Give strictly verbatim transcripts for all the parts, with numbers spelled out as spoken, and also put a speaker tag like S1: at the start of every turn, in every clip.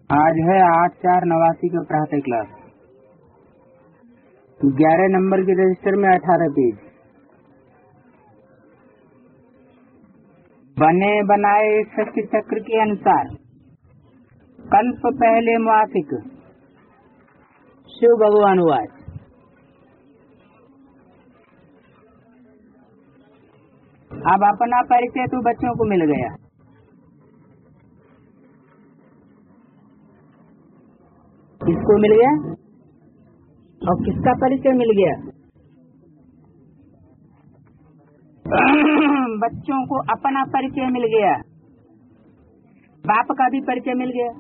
S1: आज है आठ चार नवासी का प्रातः क्लास। ग्यारह नंबर के रजिस्टर में अठारह पेज। बने बनाए सत्य चक्र के अनुसार कल्प पहले मुआफिक शिव भगवान वाच। अब अपना परिचय तो बच्चों को मिल गया। किसको मिल गया और किसका परिचय मिल गया? बच्चों को अपना परिचय मिल गया, बाप का भी परिचय मिल गया।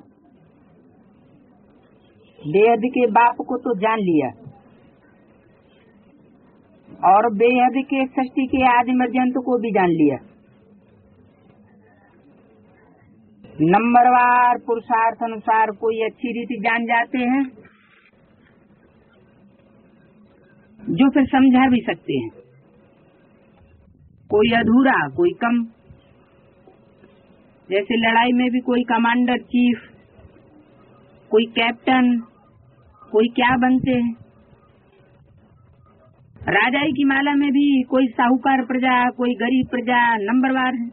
S1: बेहद के बाप को तो जान लिया और बेहद के सृष्टि के आदि मध्यंत को भी जान लिया। नंबरवार पुरुषार्थ अनुसार कोई अच्छी रीति जान जाते हैं जो फिर समझा भी सकते हैं, कोई अधूरा कोई कम। जैसे लड़ाई में भी कोई कमांडर चीफ, कोई कैप्टन, कोई क्या बनते हैं। राजाई की माला में भी कोई साहूकार प्रजा, कोई गरीब प्रजा नंबरवार है।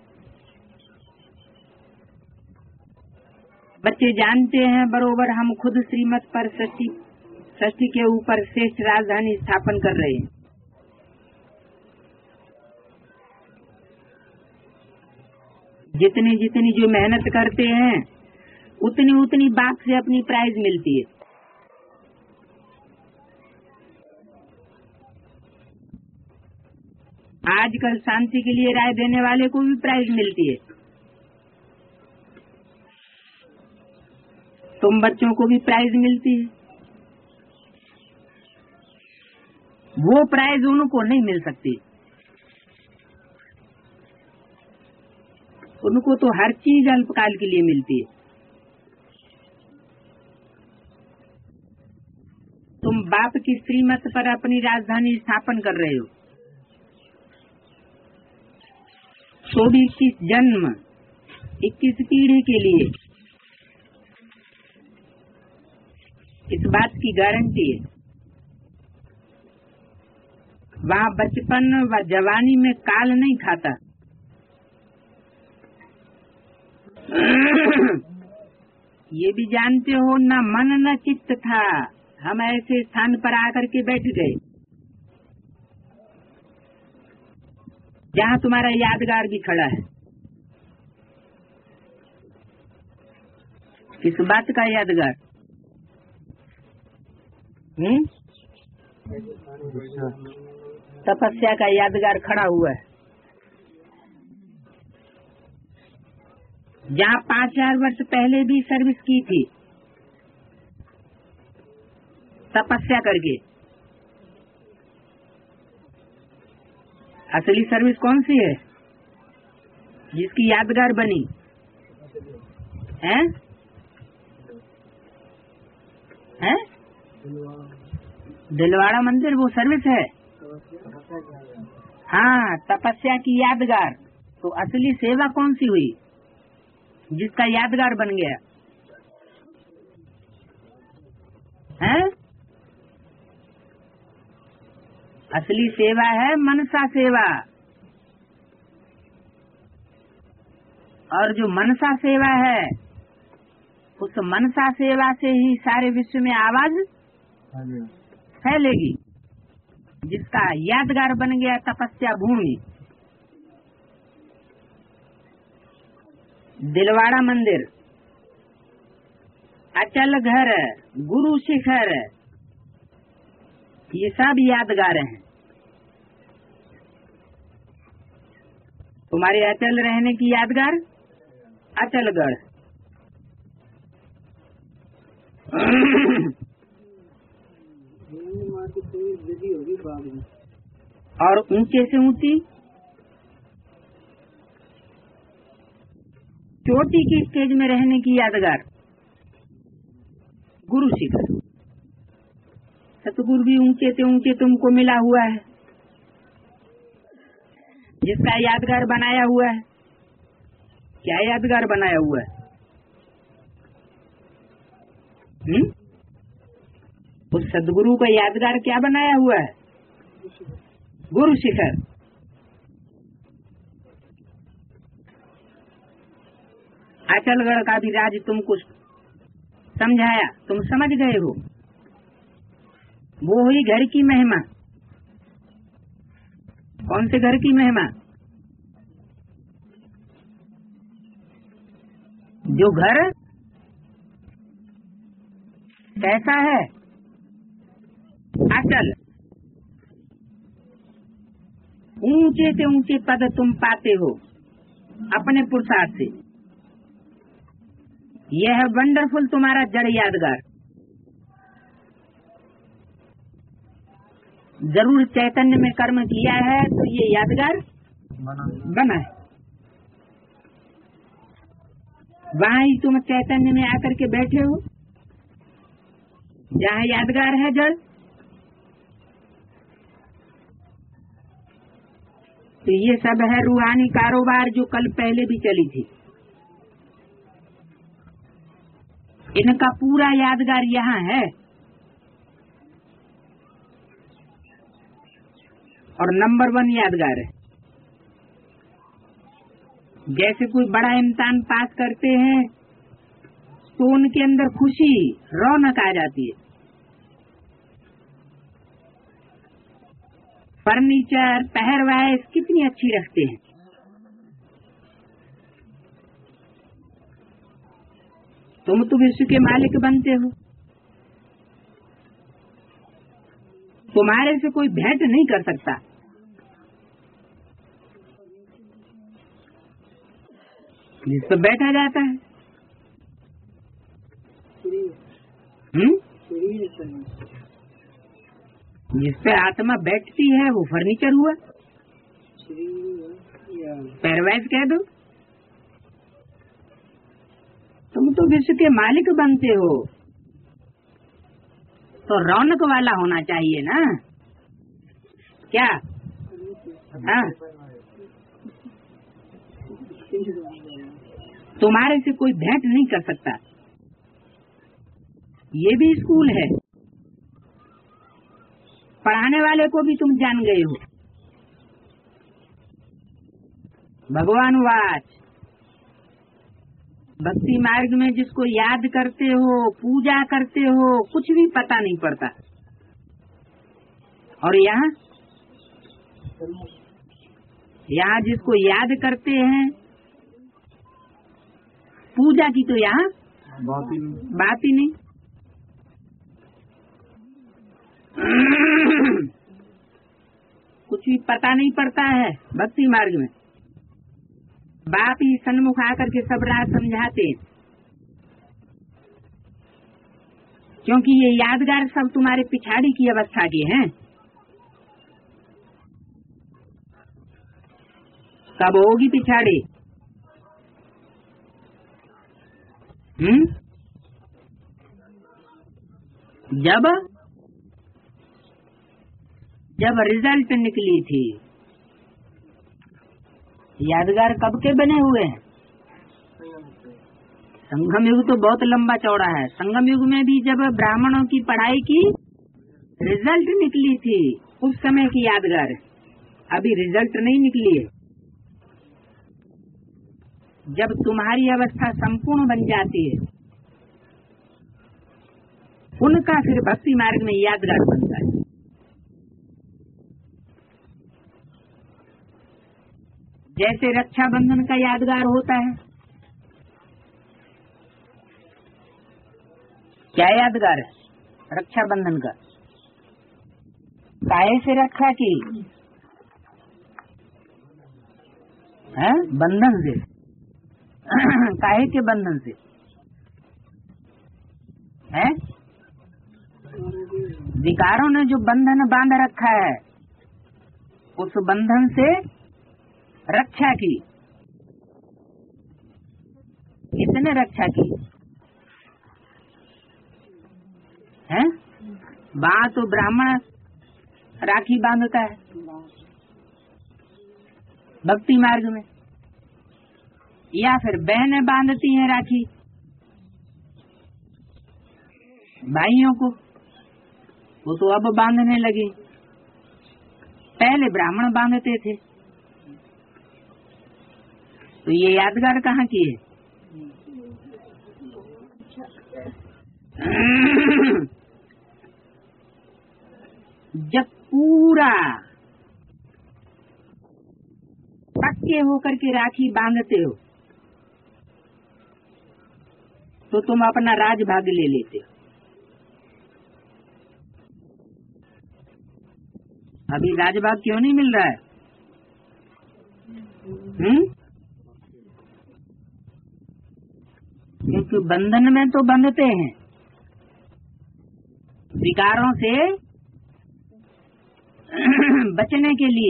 S1: बच्चे जानते हैं बरोबर हम खुद श्रीमत पर सृष्टि सृष्टि के ऊपर श्रेष्ठ राजधानी स्थापन कर रहे हैं। जितनी जितनी जो मेहनत करते हैं उतनी उतनी बाप से अपनी प्राइज मिलती है। आजकल शांति के लिए राय देने वाले को भी प्राइज मिलती है। तुम बच्चों को भी प्राइज मिलती है। वो प्राइज उनको नहीं मिल सकती। उनको तो हर चीज अल्पकाल के लिए मिलती है। तुम बाप की श्रीमत पर अपनी राजधानी स्थापन कर रहे हो, तो भी इक्कीस जन्म इक्कीस पीढ़ी के लिए इस बात की गारंटी है। वहाँ बचपन व जवानी में काल नहीं खाता। ये भी जानते हो न मन न चित्त था, हम ऐसे स्थान पर आकर के बैठ गए जहाँ तुम्हारा यादगार भी खड़ा है। किस बात का यादगार? हम्म तपस्या का यादगार खड़ा हुआ है। जहाँ पाँच हजार वर्ष पहले भी सर्विस की थी तपस्या करके। असली सर्विस कौन सी है जिसकी यादगार बनी है? हैं? दिलवाड़ा मंदिर वो सर्विस है। हाँ, तपस्या की यादगार। तो असली सेवा कौन सी हुई जिसका यादगार बन गया है? असली सेवा है मनसा सेवा। और जो मनसा सेवा है उस मनसा सेवा से ही सारे विश्व में आवाज फैलेगी, जिसका यादगार बन गया तपस्या भूमि। दिलवाड़ा मंदिर, अचल घर, गुरु शिखर, ये सब यादगार हैं। तुम्हारे अचल रहने की यादगार अचलगढ़। और ऊंचे से ऊंची चोटी की स्टेज में रहने की यादगार गुरु शिखर। सतगुरु भी ऊंचे से ऊंचे तुमको मिला हुआ है, जिसका यादगार बनाया हुआ है। क्या यादगार बनाया हुआ है? हुँ? उस सदगुरु का यादगार क्या बनाया हुआ है? गुरु शिखर। अचलगढ़ का भी राज तुमको समझाया, तुम समझ गए हो। वो हुई घर की महिमा। कौन से घर की महिमा? जो घर कैसा है? अचल। ऊंचे से ऊंचे पद तुम पाते हो अपने पुरुषार्थ से। यह है वंडरफुल तुम्हारा जड़ यादगार। जरूर चैतन्य में कर्म किया है तो ये यादगार बना है। वहाँ ही तुम चैतन्य में आकर के बैठे हो जहाँ यादगार है जड़। तो ये सब है रूहानी कारोबार जो कल पहले भी चली थी। इनका पूरा यादगार यहाँ है। और नंबर वन यादगार है। जैसे कोई बड़ा इम्तिहान पास करते हैं तो उनके अंदर खुशी रौनक आ जाती है। फर्नीचर पहरवाइश कितनी अच्छी रखते हैं। तुम तो विश्व के मालिक बनते हो। तुम्हारे से कोई भेंट नहीं कर सकता। जिस पर बैठा जाता है हम्म जिस पे आत्मा बैठती है वो फर्नीचर हुआ। पैरवाइज कह दो। तुम तो विश्व के मालिक बनते हो तो रौनक वाला होना चाहिए ना। क्या? हाँ, तुम्हारे से कोई भेंट नहीं कर सकता। ये भी स्कूल है। पढ़ाने वाले को भी तुम जान गए हो। भगवान वाच भक्ति मार्ग में जिसको याद करते हो, पूजा करते हो, कुछ भी पता नहीं पड़ता। और यहाँ यहाँ जिसको याद करते हैं, पूजा की तो यहाँ बात ही नहीं, बात ही नहीं। कुछ भी पता नहीं पड़ता है भक्ति मार्ग में। बाप ही सन्मुख आकर के सब राह समझाते हैं। क्योंकि ये यादगार सब तुम्हारे पिछाड़ी की अवस्था के हैं। कब होगी पिछाड़ी? हम्म जब जब रिजल्ट निकली थी। यादगार कब के बने हुए हैं? संगम युग तो बहुत लंबा चौड़ा है। संगम युग में भी जब ब्राह्मणों की पढ़ाई की रिजल्ट निकली थी उस समय की यादगार है। अभी रिजल्ट नहीं निकली है। जब तुम्हारी अवस्था संपूर्ण बन जाती है उनका फिर भक्ति मार्ग में यादगार बनता है। जैसे रक्षाबंधन का यादगार होता है। क्या यादगार है रक्षाबंधन का? काहे से रक्षा की है? बंधन से। काहे के बंधन से है? विकारों ने जो बंधन बांध रखा है उस बंधन से रक्षा की। किसने रक्षा की है? वहाँ तो ब्राह्मण राखी बांधता है भक्ति मार्ग में, या फिर बहनें बांधती हैं राखी। भाइयों को, वो तो अब बांधने लगे। पहले ब्राह्मण बांधते थे। तो ये यादगार कहाँ की है? जब पूरा पक्के होकर के राखी बांधते हो तो तुम अपना राजभाग ले लेते हो। अभी राजभाग क्यों नहीं मिल रहा है? हम्म? क्योंकि बंधन में तो बंधते हैं, विकारों से बचने के लिए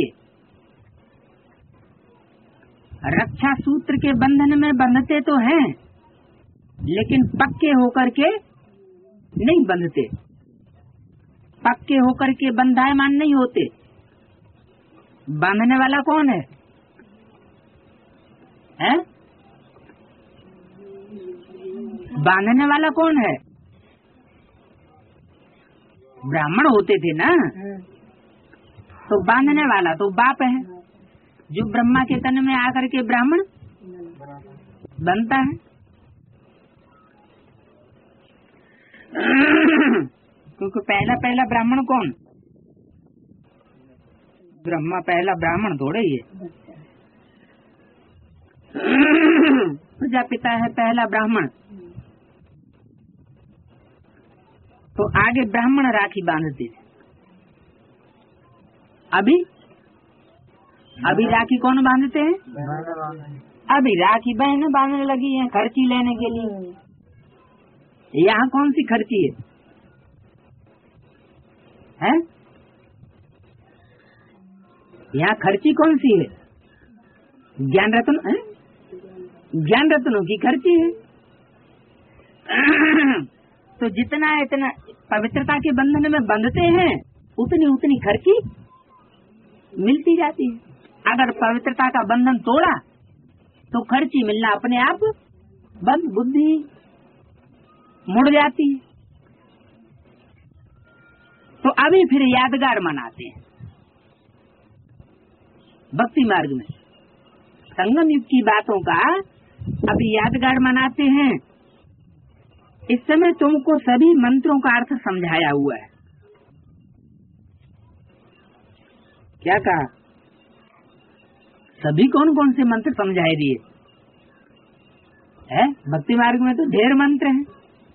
S1: रक्षा सूत्र के बंधन में बंधते तो हैं, लेकिन पक्के होकर के नहीं बंधते। पक्के होकर के बंधायमान नहीं होते। बांधने वाला कौन है? हैं? बांधने वाला कौन है? ब्राह्मण होते थे ना, तो बांधने वाला तो बाप है, जो ब्रह्मा के तन में आकर के ब्राह्मण बनता है। क्योंकि पहला पहला ब्राह्मण कौन? ब्रह्मा पहला ब्राह्मण थोड़ा ही है। प्रजापिता है पहला ब्राह्मण। तो आगे ब्राह्मण राखी बांधते थे। अभी अभी राखी कौन बांधते हैं? अभी राखी बहनें बांधने लगी हैं खर्ची लेने के लिए। यहाँ कौन सी खर्ची है? हैं? यहाँ खर्ची कौन सी है? ज्ञान रत्न है? ज्ञान रत्नों की खर्ची है। तो जितना इतना पवित्रता के बंधन में बंधते हैं, उतनी उतनी खर्ची मिलती जाती है। अगर पवित्रता का बंधन तोड़ा तो खर्ची मिलना अपने आप बंद, बुद्धि मुड़ जाती है। तो अभी फिर यादगार मनाते हैं भक्ति मार्ग में। संगम युग की बातों का अभी यादगार मनाते हैं। इस समय तुमको सभी मंत्रों का अर्थ समझाया हुआ है। क्या कहा? सभी कौन कौन से मंत्र समझाए दिए है? भक्ति मार्ग में तो ढेर मंत्र हैं।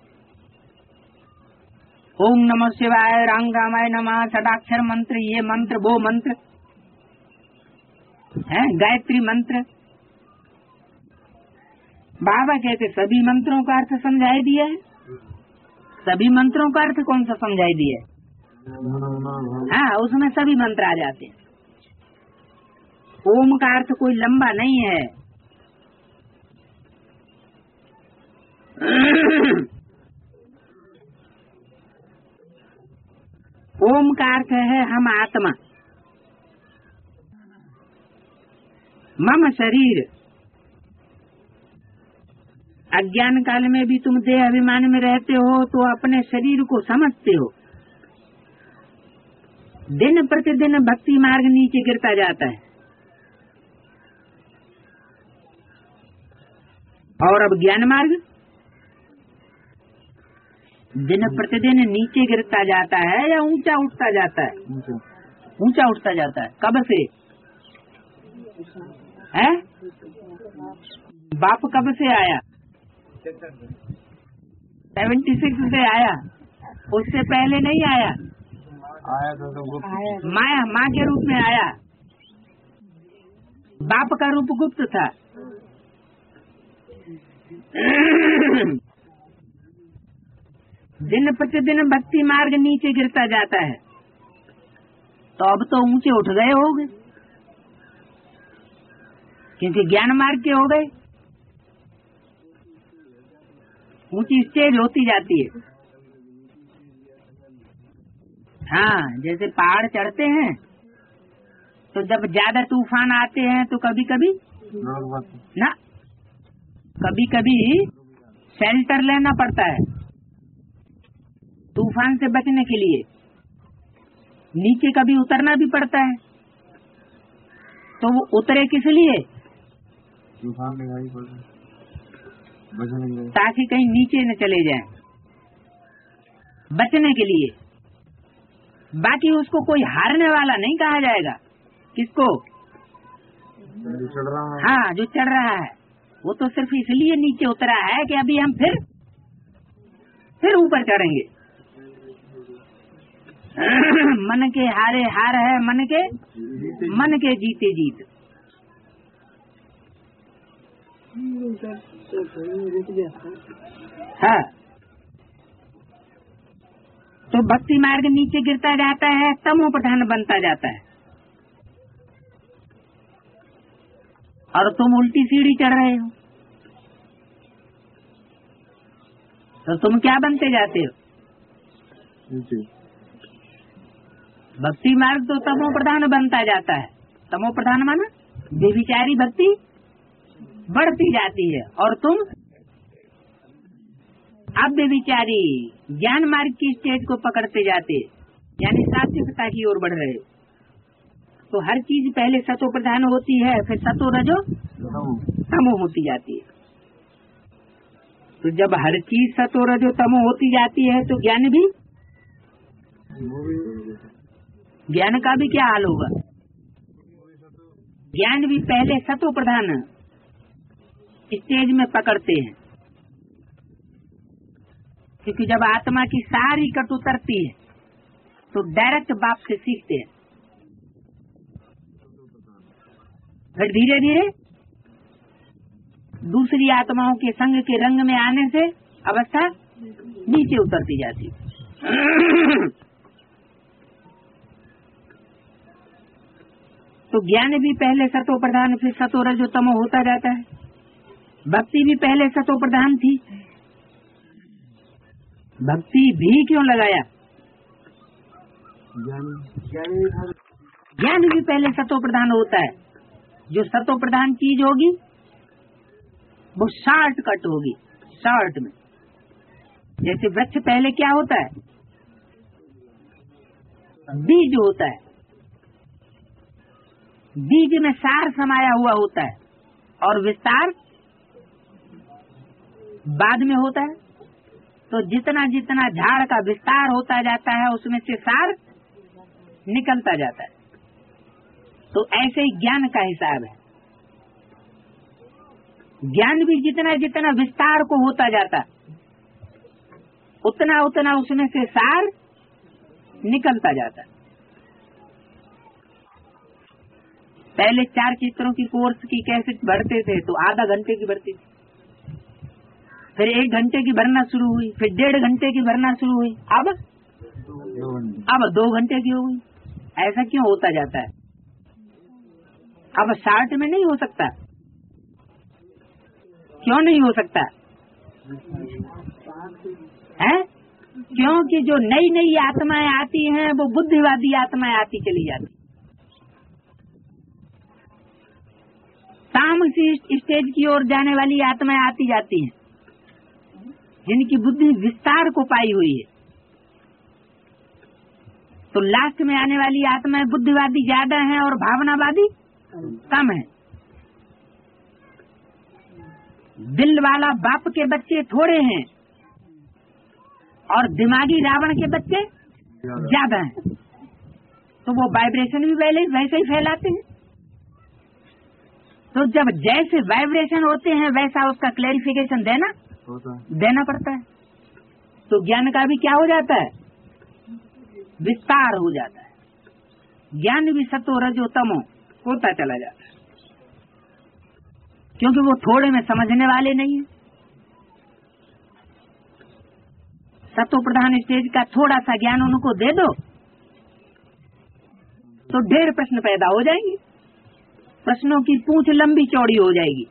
S1: ओम नमः शिवाय, राम रामाय नमः, षडाक्षर मंत्र, ये मंत्र वो मंत्र है, गायत्री मंत्र। बाबा कहते सभी मंत्रों का अर्थ समझाई दिया है। सभी मंत्रों का अर्थ कौन सा समझाई दिया है? हाँ, उसमें सभी मंत्र आ जाते हैं। ओम का अर्थ कोई लंबा नहीं है। ओम का अर्थ है हम आत्मा। मम शरीर। अज्ञान काल में भी तुम देह अभिमान में रहते हो तो अपने शरीर को समझते हो। दिन प्रतिदिन भक्ति मार्ग नीचे गिरता जाता है और अब ज्ञान मार्ग दिन प्रतिदिन नीचे गिरता जाता है या ऊंचा उठता जाता है? ऊंचा उठता जाता है। कब से है? बाप कब से आया? सेवेंटी सिक्स से आया। उससे पहले नहीं आया।
S2: आया तो, तो गुप्त
S1: माया माँ के रूप में आया। बाप का रूप गुप्त था। दिन प्रतिदिन भक्ति मार्ग नीचे गिरता जाता है तो अब तो ऊंचे उठ गए होगे, क्योंकि ज्ञान मार्ग के हो गए। ऊंची स्टेज होती जाती है। हाँ, जैसे पहाड़ चढ़ते हैं तो जब ज्यादा तूफान आते हैं तो कभी कभी ना कभी कभी शेल्टर लेना पड़ता है। तूफान से बचने के लिए नीचे कभी उतरना भी पड़ता है, तो वो उतरे किस लिए?
S2: तूफान में भाई बचने के लिए,
S1: ताकि कहीं नीचे न चले जाए, बचने के लिए। बाकी उसको कोई हारने वाला नहीं कहा जाएगा। किसको?
S2: जो चढ़ रहा है।
S1: हाँ, जो चढ़ रहा है वो तो सिर्फ इसलिए नीचे उतरा है कि अभी हम फिर फिर ऊपर चढ़ेंगे। मन के हारे हार है, मन के मन के जीते जीत। हाँ, तो भक्ति मार्ग नीचे गिरता जाता है, तमो प्रधान बनता जाता है, और तुम उल्टी सीढ़ी चढ़ रहे हो, तो तुम क्या बनते जाते हो? भक्ति मार्ग तो तमो प्रधान बनता जाता है। तमो प्रधान माना व्यभिचारी भक्ति बढ़ती जाती है, और तुम अब व्यभिचारी ज्ञान मार्ग की स्टेज को पकड़ते जाते, यानी सात्विकता की ओर बढ़ रहे हो। तो हर चीज पहले सतो प्रधान होती है, फिर सतो रजो तमो होती जाती है। तो जब हर चीज सतो रजो तमो होती जाती है, तो ज्ञान भी ज्ञान का भी क्या हाल होगा? ज्ञान भी पहले सतो प्रधान स्टेज में पकड़ते हैं, क्योंकि जब आत्मा की सारी कट उतरती है तो डायरेक्ट बाप से सीखते हैं। फिर धीरे धीरे दूसरी आत्माओं के संग के रंग में आने से अवस्था नीचे उतरती जाती है। तो ज्ञान भी पहले सतो प्रधान, फिर सतो रजो तमो होता जाता है। भक्ति भी पहले सतो प्रधान थी। भक्ति भी क्यों लगाया? ज्ञान भी पहले सतो प्रधान होता है। जो सतो प्रधान चीज होगी वो शॉर्ट कट होगी, शॉर्ट में। जैसे वृक्ष पहले क्या होता है? बीज होता है, बीज में सार समाया हुआ होता है, और विस्तार बाद में होता है। तो जितना जितना झाड़ का विस्तार होता जाता है, उसमें से सार निकलता जाता है। तो ऐसे ही ज्ञान का हिसाब है। ज्ञान भी जितना जितना विस्तार को होता जाता, उतना उतना उसमें से सार निकलता जाता। पहले चार चित्रों की कोर्स की कैसेट भरते थे तो आधा घंटे की भरती थी, फिर एक घंटे की भरना शुरू हुई, फिर डेढ़ घंटे की भरना शुरू हुई, अब अब दो घंटे की हो गई। ऐसा क्यों होता जाता है? अब शार्ट में नहीं हो सकता। क्यों नहीं हो सकता है? क्योंकि जो नई नई आत्माएं आती हैं वो बुद्धिवादी आत्माएं आती चली जाती। तामसी स्टेज की ओर जाने वाली आत्माएं आती जाती हैं, जिनकी बुद्धि विस्तार को पाई हुई है। तो लास्ट में आने वाली आत्माएं बुद्धिवादी ज्यादा हैं और भावनावादी कम है। दिल वाला बाप के बच्चे थोड़े हैं और दिमागी रावण के बच्चे ज्यादा हैं। तो वो वाइब्रेशन भी पहले वैसे ही फैलाते हैं। तो जब जैसे वाइब्रेशन होते हैं वैसा उसका क्लैरिफिकेशन देना देना पड़ता है। तो ज्ञान का भी क्या हो जाता है? विस्तार हो जाता है। ज्ञान भी सतो रजो तमो होता चला जाता है, क्योंकि वो थोड़े में समझने वाले नहीं है। सतो प्रधान स्टेज का थोड़ा सा ज्ञान उनको दे दो तो ढेर प्रश्न पैदा हो जाएंगे, प्रश्नों की पूंछ लंबी चौड़ी हो जाएगी।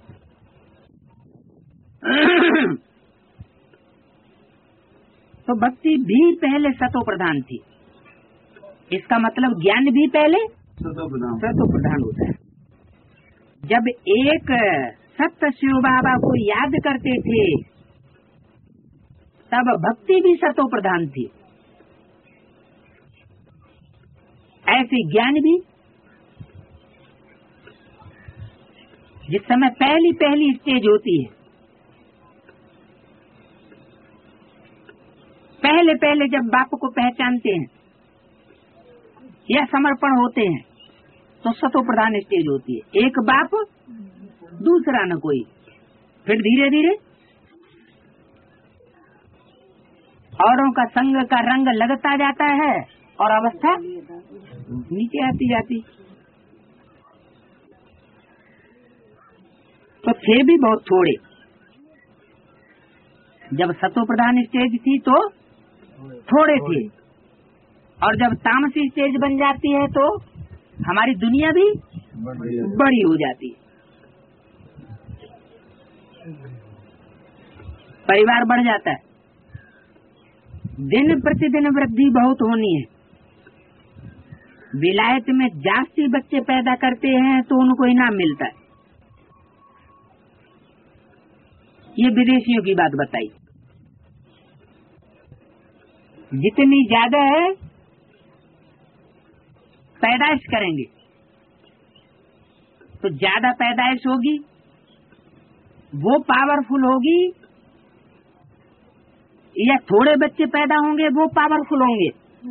S1: तो भक्ति भी पहले सतो प्रधान थी। इसका मतलब ज्ञान भी पहले सतो प्रधान होता है। जब एक सत्य शिव बाबा को याद करते थे तब भक्ति भी सतो प्रधान थी। वैसे ज्ञान भी। जिस समय पहली पहली स्टेज होती है, पहले पहले जब बाप को पहचानते हैं या समर्पण होते हैं, तो सतो प्रधान स्टेज होती है। एक बाप, दूसरा न कोई। फिर धीरे धीरे औरों का संग का रंग लगता जाता है और अवस्था नीचे आती जाती। तो थे भी बहुत थोड़े। जब सतो प्रधान स्टेज थी तो थोड़े थे, और जब तामसी स्टेज बन जाती है तो हमारी दुनिया भी बड़ी हो जाती है, परिवार बढ़ जाता है, दिन प्रतिदिन वृद्धि बहुत होनी है। विलायत में जास्ती बच्चे पैदा करते हैं तो उनको इनाम मिलता है। ये विदेशियों की बात बताई। जितनी ज्यादा है पैदाइश करेंगे तो ज्यादा पैदाइश होगी, वो पावरफुल होगी, या थोड़े बच्चे पैदा होंगे वो पावरफुल होंगे।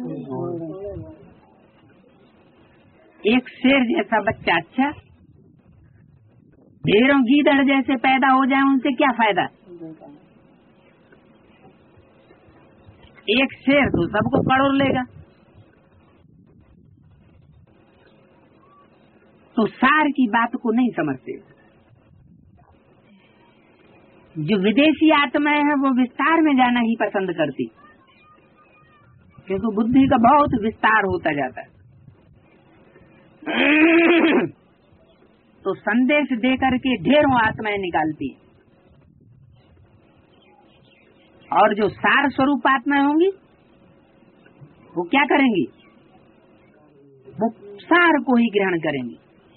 S1: एक शेर जैसा बच्चा अच्छा, ढेरों गीदड़ जैसे पैदा हो जाए उनसे क्या फायदा। एक शेर तो सबको पड़ोर लेगा। तो सार की बात को नहीं समझते। जो विदेशी आत्माएं हैं वो विस्तार में जाना ही पसंद करती, क्योंकि बुद्धि का बहुत विस्तार होता जाता है। तो संदेश देकर के ढेरों आत्माएं निकालती, और जो सार स्वरूप आत्माएं होंगी वो क्या करेंगी, वो सार को ही ग्रहण करेंगी,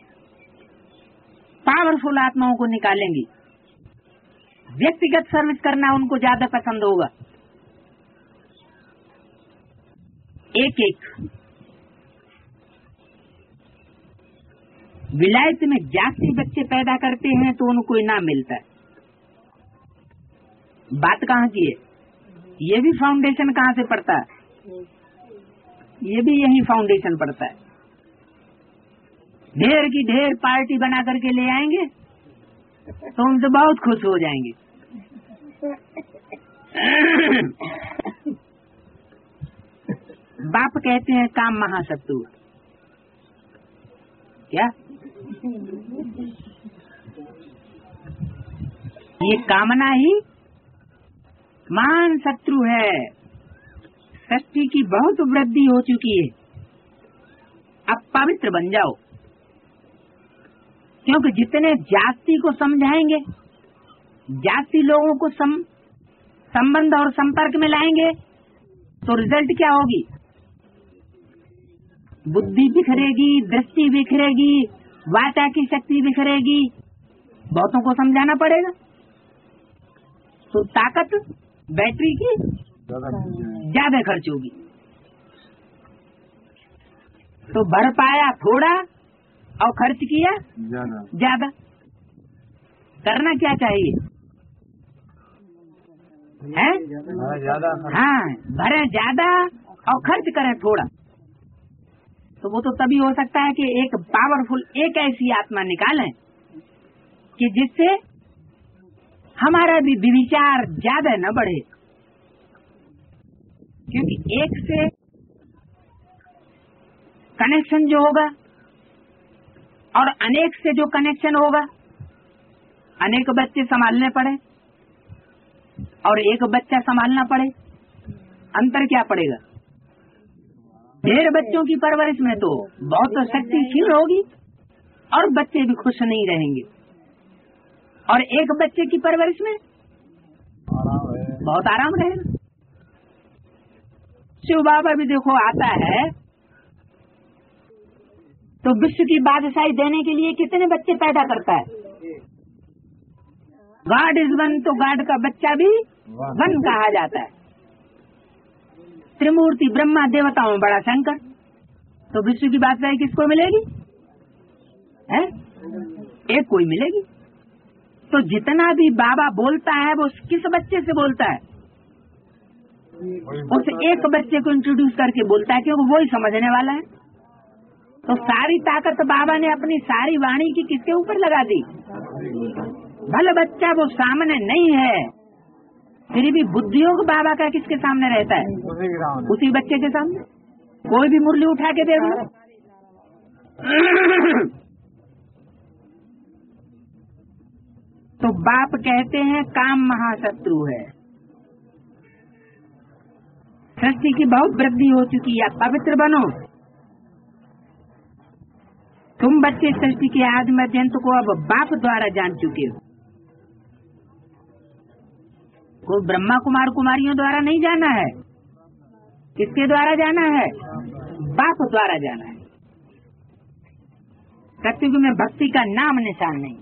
S1: पावरफुल आत्माओं को निकालेंगी। व्यक्तिगत सर्विस करना उनको ज्यादा पसंद होगा। एक एक विलायत में जास्ती बच्चे पैदा करते हैं तो उनको इनाम मिलता है। बात कहाँ की है? ये भी फाउंडेशन कहाँ से पड़ता है? ये भी यही फाउंडेशन पड़ता है। ढेर की ढेर पार्टी बना करके ले आएंगे तो उनसे बहुत खुश हो जाएंगे। बाप कहते हैं काम महाशत्रु। क्या ये कामना ही महान शत्रु है। सृष्टि की बहुत वृद्धि हो चुकी है, अब पवित्र बन जाओ। क्योंकि जितने जाति को समझाएंगे, जाति लोगों को सम, संबंध और संपर्क में लाएंगे तो रिजल्ट क्या होगी? बुद्धि बिखरेगी, दृष्टि बिखरेगी, वाचा की शक्ति बिखरेगी। बहुतों को समझाना पड़ेगा तो ताकत बैटरी की ज्यादा खर्च होगी। तो भर पाया थोड़ा और खर्च किया ज्यादा। करना क्या चाहिए है? हाँ, भरे ज्यादा और खर्च करें थोड़ा। तो वो तो तभी हो सकता है कि एक पावरफुल एक ऐसी आत्मा निकालें कि जिससे हमारा भी विचार ज्यादा न बढ़े। क्योंकि एक से कनेक्शन जो होगा और अनेक से जो कनेक्शन होगा, अनेक बच्चे संभालने पड़े और एक बच्चा संभालना पड़े, अंतर क्या पड़ेगा? ढेर बच्चों की परवरिश में तो बहुत शक्तिशील होगी और बच्चे भी खुश नहीं रहेंगे, और एक बच्चे की परवरिश में बहुत आराम रहेगा। शिव बाबा भी देखो आता है तो विश्व की बादशाही देने के लिए कितने बच्चे पैदा करता है। गॉड इज वन, तो गॉड का बच्चा भी वन कहा जाता है। त्रिमूर्ति ब्रह्मा, देवताओं बड़ा शंकर, तो विश्व की बादशाही किसको मिलेगी? है एक कोई मिलेगी। तो जितना भी बाबा बोलता है वो किस बच्चे से बोलता है? उस एक बच्चे को इंट्रोड्यूस करके बोलता है, क्योंकि वो ही समझने वाला है। तो सारी ताकत बाबा ने अपनी सारी वाणी की किसके ऊपर लगा दी? भले बच्चा वो सामने नहीं है, फिर भी बुद्धियोग बाबा का किसके सामने रहता है? उसी बच्चे के सामने। कोई भी मुरली उठा के देख लो। तो बाप कहते हैं काम महाशत्रु है। सृष्टि की बहुत वृद्धि हो चुकी है, पवित्र बनो। तुम बच्चे सृष्टि के आदि मध्यंत को अब बाप द्वारा जान चुके हो। कोई ब्रह्मा कुमार कुमारियों द्वारा नहीं जाना है। किसके द्वारा जाना है? बाप द्वारा जाना है। सत्युग में भक्ति का नाम निशान नहीं।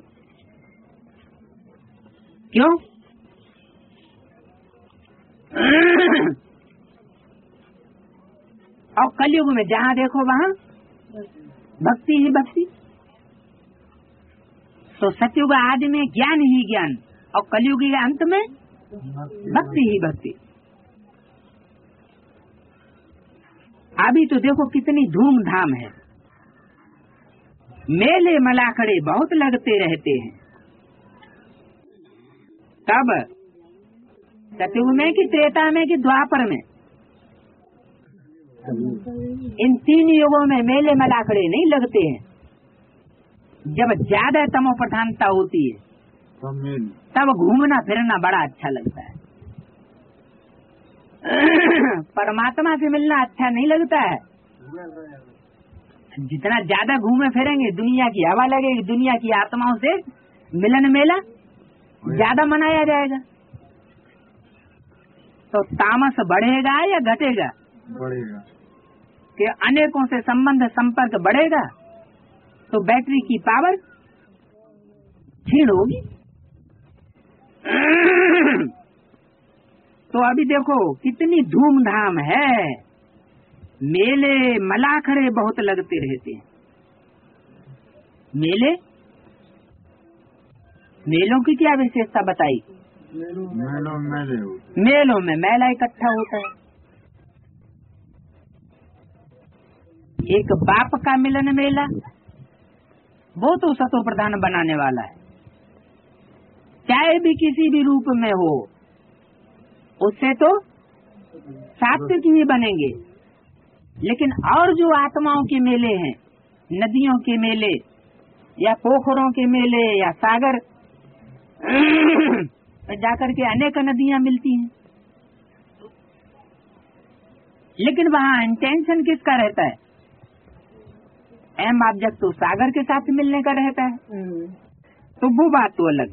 S1: क्यों? और कलयुग में जहाँ देखो वहाँ भक्ति ही भक्ति। तो सत्युग आदि में ज्ञान ही ज्ञान और कलयुग के अंत में भक्ति ही भक्ति। अभी तो देखो कितनी धूमधाम है, मेले मलाखड़े बहुत लगते रहते हैं। कब? सतयुग में कि त्रेता में कि द्वापर में? इन तीन युगों में मेले मलाखड़े नहीं लगते हैं। जब ज्यादा तमो प्रधानता होती है तब घूमना फिरना बड़ा अच्छा लगता है। परमात्मा से मिलना अच्छा नहीं लगता है। जितना ज्यादा घूमे फिरेंगे दुनिया की हवा लगेगी, दुनिया की आत्माओं से मिलन मेला ज्यादा मनाया जाएगा। तो तामस बढ़ेगा या घटेगा?
S2: बढ़ेगा।
S1: कि अनेकों से संबंध संपर्क बढ़ेगा तो बैटरी की पावर क्षीण होगी। तो अभी देखो कितनी धूमधाम है, मेले मलाखड़े बहुत लगते रहते हैं। मेले मेलों की क्या विशेषता बताई?
S2: मेलों मेले
S1: मेलों में मेला इकट्ठा होता है। एक बाप का मिलन मेला वो तो सतो प्रधान बनाने वाला है, चाहे भी किसी भी रूप में हो, उससे तो सात्विक ही बनेंगे। लेकिन और जो आत्माओं के मेले हैं, नदियों के मेले या पोखरों के मेले या सागर जाकर के अनेक नदियां मिलती हैं, लेकिन वहाँ इंटेंशन किसका रहता है? एम ऑब्जेक्ट तो सागर के साथ मिलने का रहता है। तो वो बात तो अलग।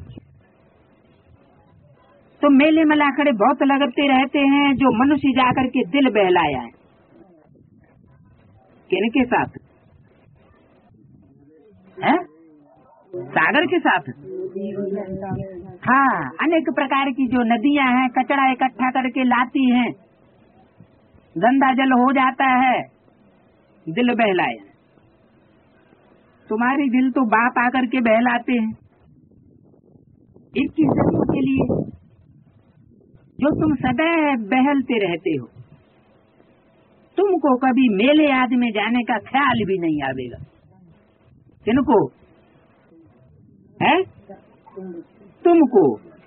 S1: तो मेले मलाखड़े बहुत लगते रहते हैं जो मनुष्य जाकर के दिल बहलाया है। किनके साथ है? सागर के साथ। हाँ, अनेक प्रकार की जो नदियां हैं कचरा इकट्ठा करके लाती हैं, गंदा जल हो जाता है, दिल बहलाया। तुम्हारी दिल तो बाप आकर के बहलाते हैं इक्कीस जन्मों के लिए, जो तुम सदैव बहलते रहते हो। तुमको कभी मेले आदि में जाने का ख्याल भी नहीं आवेगा। किनको है? तुमको।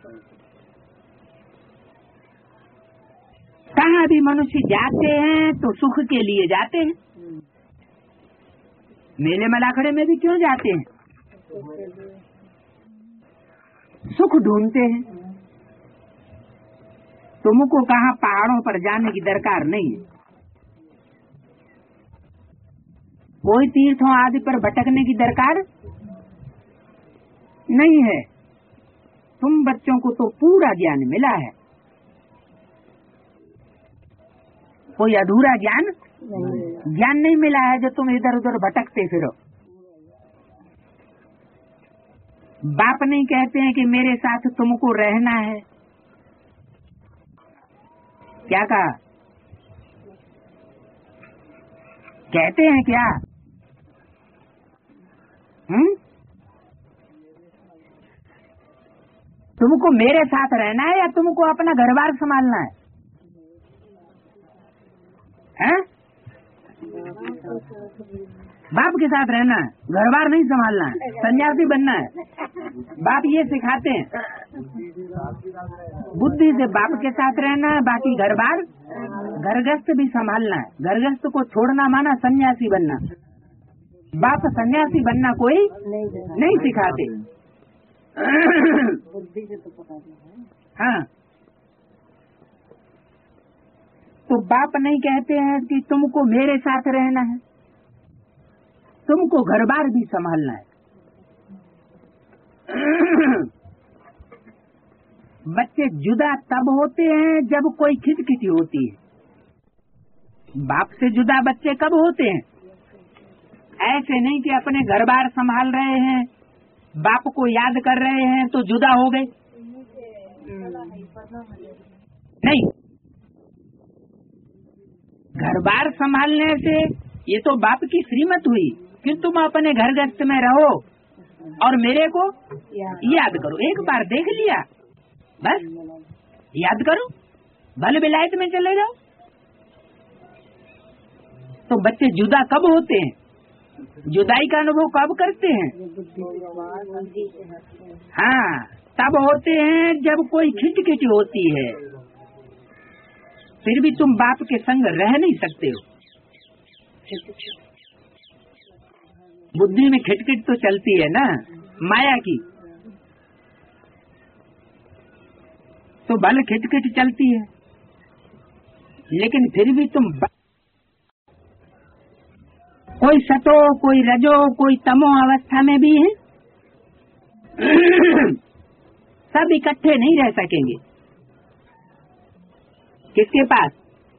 S1: कहाँ भी मनुष्य जाते हैं तो सुख के लिए जाते हैं। मेले मलाखड़े में भी क्यों जाते हैं? सुख ढूंढते हैं। तुमको कहाँ पहाड़ों पर जाने की दरकार नहीं है। कोई तीर्थों आदि पर भटकने की दरकार नहीं है। तुम बच्चों को तो पूरा ज्ञान मिला है। कोई अधूरा ज्ञान ज्ञान नहीं मिला है जो तुम इधर उधर भटकते फिरो। बाप नहीं कहते हैं कि मेरे साथ तुमको रहना है। क्या कहा? कहते हैं क्या? हम्म तुमको मेरे साथ रहना है या तुमको अपना घर बार संभालना है? हैं? बाप के साथ रहना है, घर बार नहीं संभालना है, सन्यासी बनना है। बाप ये सिखाते हैं, बुद्धि से बाप के साथ रहना है, बाकी घर बार घरगस्त भी संभालना है। घरगस्त को छोड़ना माना सन्यासी बनना। बाप सन्यासी बनना कोई नहीं सिखाते। हाँ, तो बाप नहीं कहते हैं कि तुमको मेरे साथ रहना है, तुमको घर बार भी संभालना है। बच्चे जुदा तब होते हैं जब कोई खिटखिटी होती है। बाप से जुदा बच्चे कब होते हैं? ऐसे नहीं कि अपने घर बार संभाल रहे हैं, बाप को याद कर रहे हैं तो जुदा हो गए। नहीं, घर बार संभालने से ये तो बाप की श्रीमत हुई कि तुम अपने घर गृहस्थ में रहो और मेरे को याद करो। एक बार देख लिया बस याद करो, भले विलायत में चले जाओ। तो बच्चे जुदा कब होते हैं? जुदाई का अनुभव कब करते हैं? हाँ, तब होते हैं जब कोई खिटखिटी होती है। फिर भी तुम बाप के संग रह नहीं सकते हो। बुद्धि में खिटखिट तो चलती है ना, माया की, तो भले खिटखिट चलती है, लेकिन फिर भी तुम कोई सतो, कोई रजो, कोई तमो अवस्था में भी है। सब इकट्ठे नहीं रह सकेंगे। किसके पास?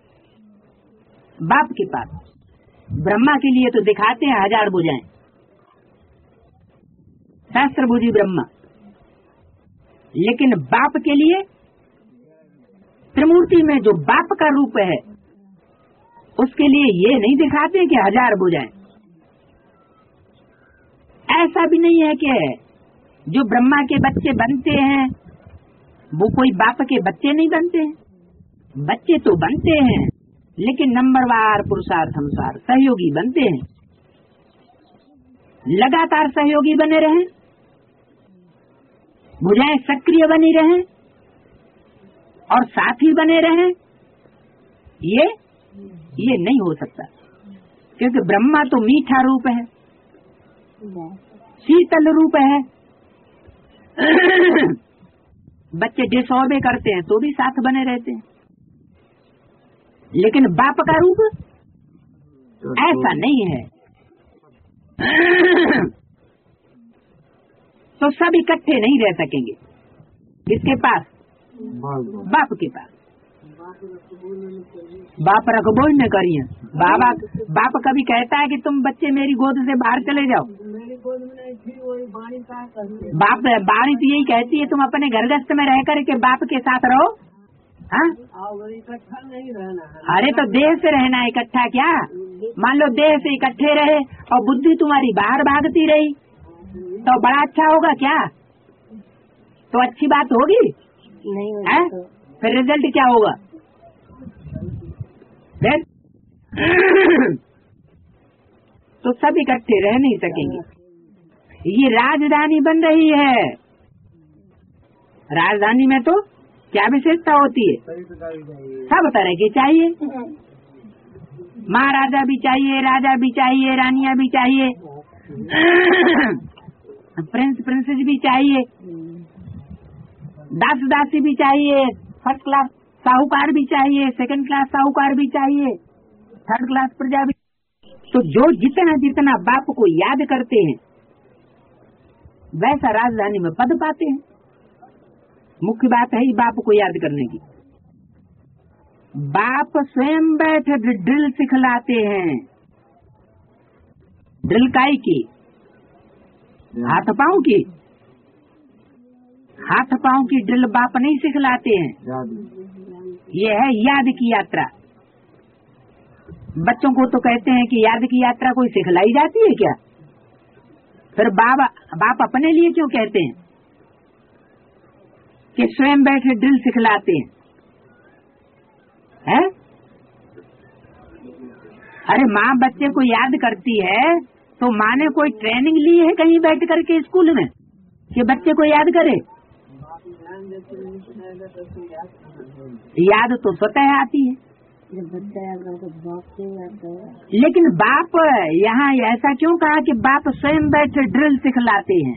S1: बाप के पास। ब्रह्मा के लिए तो दिखाते हैं हजार भुजाएं, सहस्त्र भुजी ब्रह्मा, लेकिन बाप के लिए त्रिमूर्ति में जो बाप का रूप है उसके लिए ये नहीं दिखाते कि हजार भुजाएं। ऐसा भी नहीं है कि जो ब्रह्मा के बच्चे बनते हैं वो कोई बाप के बच्चे नहीं बनते हैं। बच्चे तो बनते हैं, लेकिन नंबरवार पुरुषार्थनुसार सहयोगी बनते हैं। लगातार सहयोगी बने रहें, भुजाएं सक्रिय बनी रहें और साथी बने रहें, ये ये नहीं हो सकता। क्योंकि ब्रह्मा तो मीठा रूप है, शीतल रूप है। बच्चे डिसऑबे करते हैं तो भी साथ बने रहते हैं, लेकिन बाप का रूप ऐसा नहीं है। तो सब इकट्ठे नहीं रह सकेंगे। किसके पास? बाप के पास। बाप रखबो न करिए। बाबा बाप कभी कहता है कि तुम बच्चे मेरी गोद से बाहर चले जाओ? बाप बाणी तो यही कहती है तुम अपने घर गृहस्थ में रह कर के बाप के साथ रहो। हाँ,
S3: इकट्ठा नहीं रहना।
S1: अरे तो देह से रहना है, इकट्ठा क्या? मान लो देह से इकट्ठे रहे और बुद्धि तुम्हारी बाहर भागती रही तो बड़ा अच्छा होगा क्या? तो अच्छी बात होगी
S3: नहीं
S1: है? फिर रिजल्ट क्या होगा? फिर तो सब इकट्ठे रह नहीं सकेंगे। ये राजधानी बन रही है। राजधानी में तो क्या विशेषता होती है? सब तरह की चाहिए। महाराजा भी चाहिए, राजा भी चाहिए, रानियां भी चाहिए, प्रिंस प्रिंसेस भी चाहिए, दास दासी भी चाहिए, फर्स्ट क्लास साहूकार भी चाहिए, सेकंड क्लास साहूकार भी चाहिए, थर्ड क्लास प्रजा भी। तो जो जितना जितना बाप को याद करते हैं वैसा राजधानी में पद पाते हैं। मुख्य बात है ही बाप को याद करने की। बाप स्वयं बैठ ड्रिल सिखलाते हैं। ड्रिल काई की? हाथ पांव की। हाथ पांव की ड्रिल बाप नहीं सिखलाते हैं। ये है याद की यात्रा। बच्चों को तो कहते हैं कि याद की यात्रा कोई सिखलाई जाती है क्या? फिर बाबा बाप अपने लिए क्यों कहते हैं कि स्वयं बैठे ड्रिल सिखलाते हैं? हैं? अरे माँ बच्चे को याद करती है तो माँ ने कोई ट्रेनिंग ली है कहीं बैठ करके स्कूल में कि बच्चे को याद करे? याद तो स्वतः आती है।
S3: जब बच्चा याद करता है बाप से याद करेगा।
S1: लेकिन बाप यहाँ ऐसा क्यों कहा कि बाप स्वयं बैठे ड्रिल सिखलाते हैं?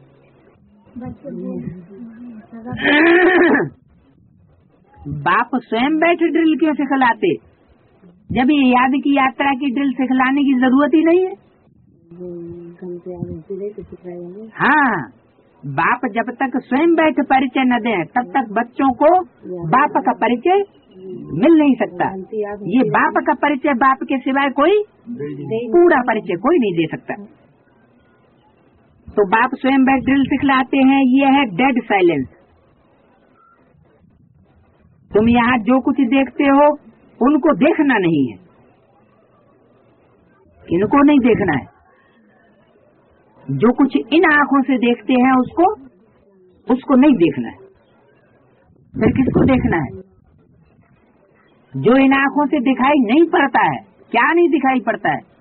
S1: बाप स्वयं बैठे ड्रिल क्यों सिखलाते जब ये याद की यात्रा की ड्रिल सिखलाने की जरूरत ही नहीं है? हाँ, बाप जब तक स्वयं बैठ परिचय न दे तब तक बच्चों को बाप का परिचय मिल नहीं सकता। ये बाप का परिचय बाप के सिवाय कोई पूरा परिचय कोई नहीं दे सकता। तो बाप स्वयं बैठ ड्रिल सिखलाते हैं। ये है डेड साइलेंस। तुम यहाँ जो कुछ देखते हो उनको देखना नहीं है, इनको नहीं देखना है। जो कुछ इन आँखों से देखते हैं उसको उसको नहीं देखना है। फिर किसको देखना है? जो इन आँखों से दिखाई नहीं पड़ता है। क्या नहीं दिखाई पड़ता है?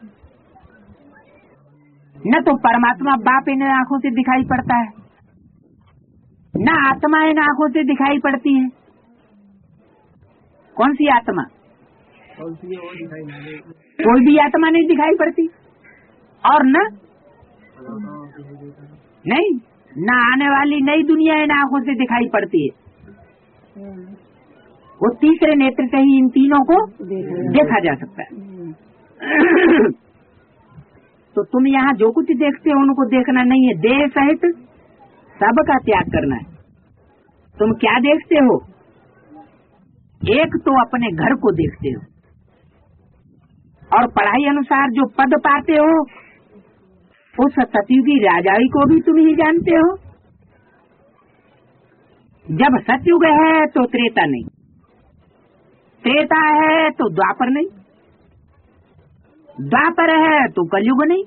S1: न तो परमात्मा बाप इन आँखों से दिखाई पड़ता है, न आत्मा इन आँखों से दिखाई पड़ती है। कौन सी आत्मा? कोई भी आत्मा नहीं दिखाई पड़ती। और न नहीं न आने वाली नई दुनिया इन आँखों से दिखाई पड़ती है। वो तीसरे नेत्र से ही इन तीनों को देखा जा सकता है। तो तुम यहाँ जो कुछ देखते हो उनको देखना नहीं है। देह सहित सबका त्याग करना है। तुम क्या देखते हो? एक तो अपने घर को देखते हो और पढ़ाई अनुसार जो पद पाते हो उस सतयुगी राजाई को भी तुम ही जानते हो। जब सतयुग है तो त्रेता नहीं, त्रेता है तो द्वापर नहीं, द्वापर है तो कलयुग नहीं।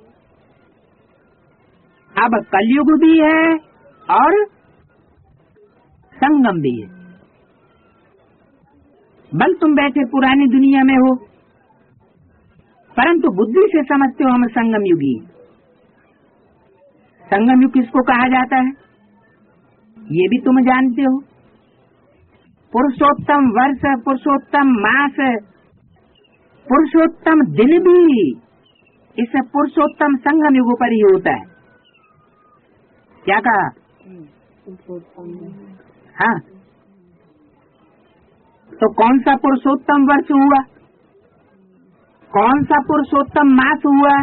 S1: अब कलयुग भी है और संगम भी है। बल तुम बैठे पुरानी दुनिया में हो, परंतु बुद्धि से समझते हो हम संगम युगी। संगम युग किसको कहा जाता है ये भी तुम जानते हो। पुरुषोत्तम वर्ष, पुरुषोत्तम मास, पुरुषोत्तम दिन भी इस पुरुषोत्तम संगम युग पर ही होता है। क्या कहा? हाँ, तो कौन सा पुरुषोत्तम वर्ष हुआ, कौन सा पुरुषोत्तम मास हुआ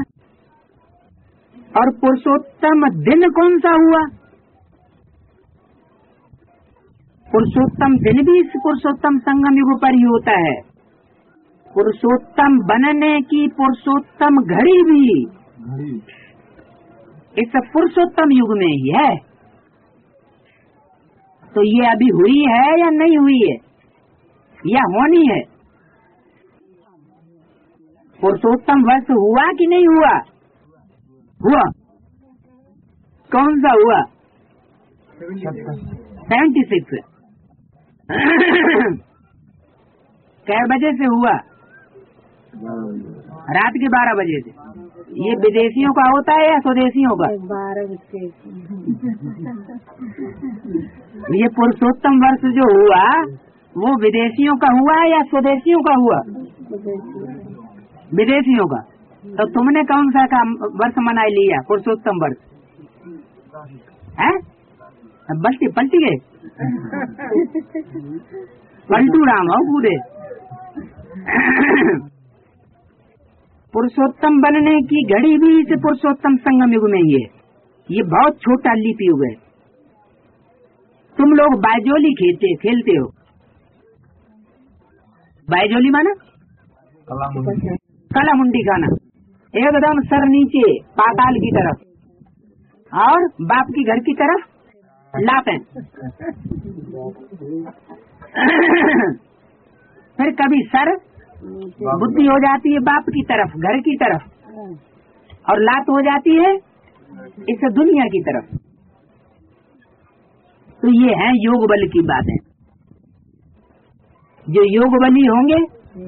S1: और पुरुषोत्तम दिन कौन सा हुआ? पुरुषोत्तम दिन भी इस पुरुषोत्तम संगम युग पर ही होता है। पुरुषोत्तम बनने की पुरुषोत्तम घड़ी भी इस पुरुषोत्तम युग में ही है। तो ये अभी हुई है या नहीं हुई है या होनी है? पुरुषोत्तम वर्ष हुआ कि नहीं हुआ? हुआ। कौन सा हुआ? Seventy six. कै बजे से हुआ? रात के बारह बजे से। ये विदेशियों का होता है या स्वदेशियों का?
S3: बारह बजे।
S1: ये पुरुषोत्तम वर्ष जो हुआ वो विदेशियों का हुआ या स्वदेशियों का हुआ? विदेशियों का। तो तुमने कौन सा का वर्ष मना लिया? पुरुषोत्तम वर्ष है? बल्टी पलटी गए पलटू राम हो पूरे। पुरुषोत्तम बनने की घड़ी भी इस पुरुषोत्तम संगम युग में ही है। ये बहुत छोटा लिपि युग है। तुम लोग बायजोली खेलते खेलते हो। बायजोली माना कला मुंडी खाना, एकदम सर नीचे पाताल की तरफ और बाप की घर की तरफ लाते। फिर कभी सर बुद्धि हो जाती है बाप की तरफ, घर की तरफ, और लात हो जाती है इस दुनिया की तरफ। तो ये है योग बल की बातें। जो योग बली होंगे,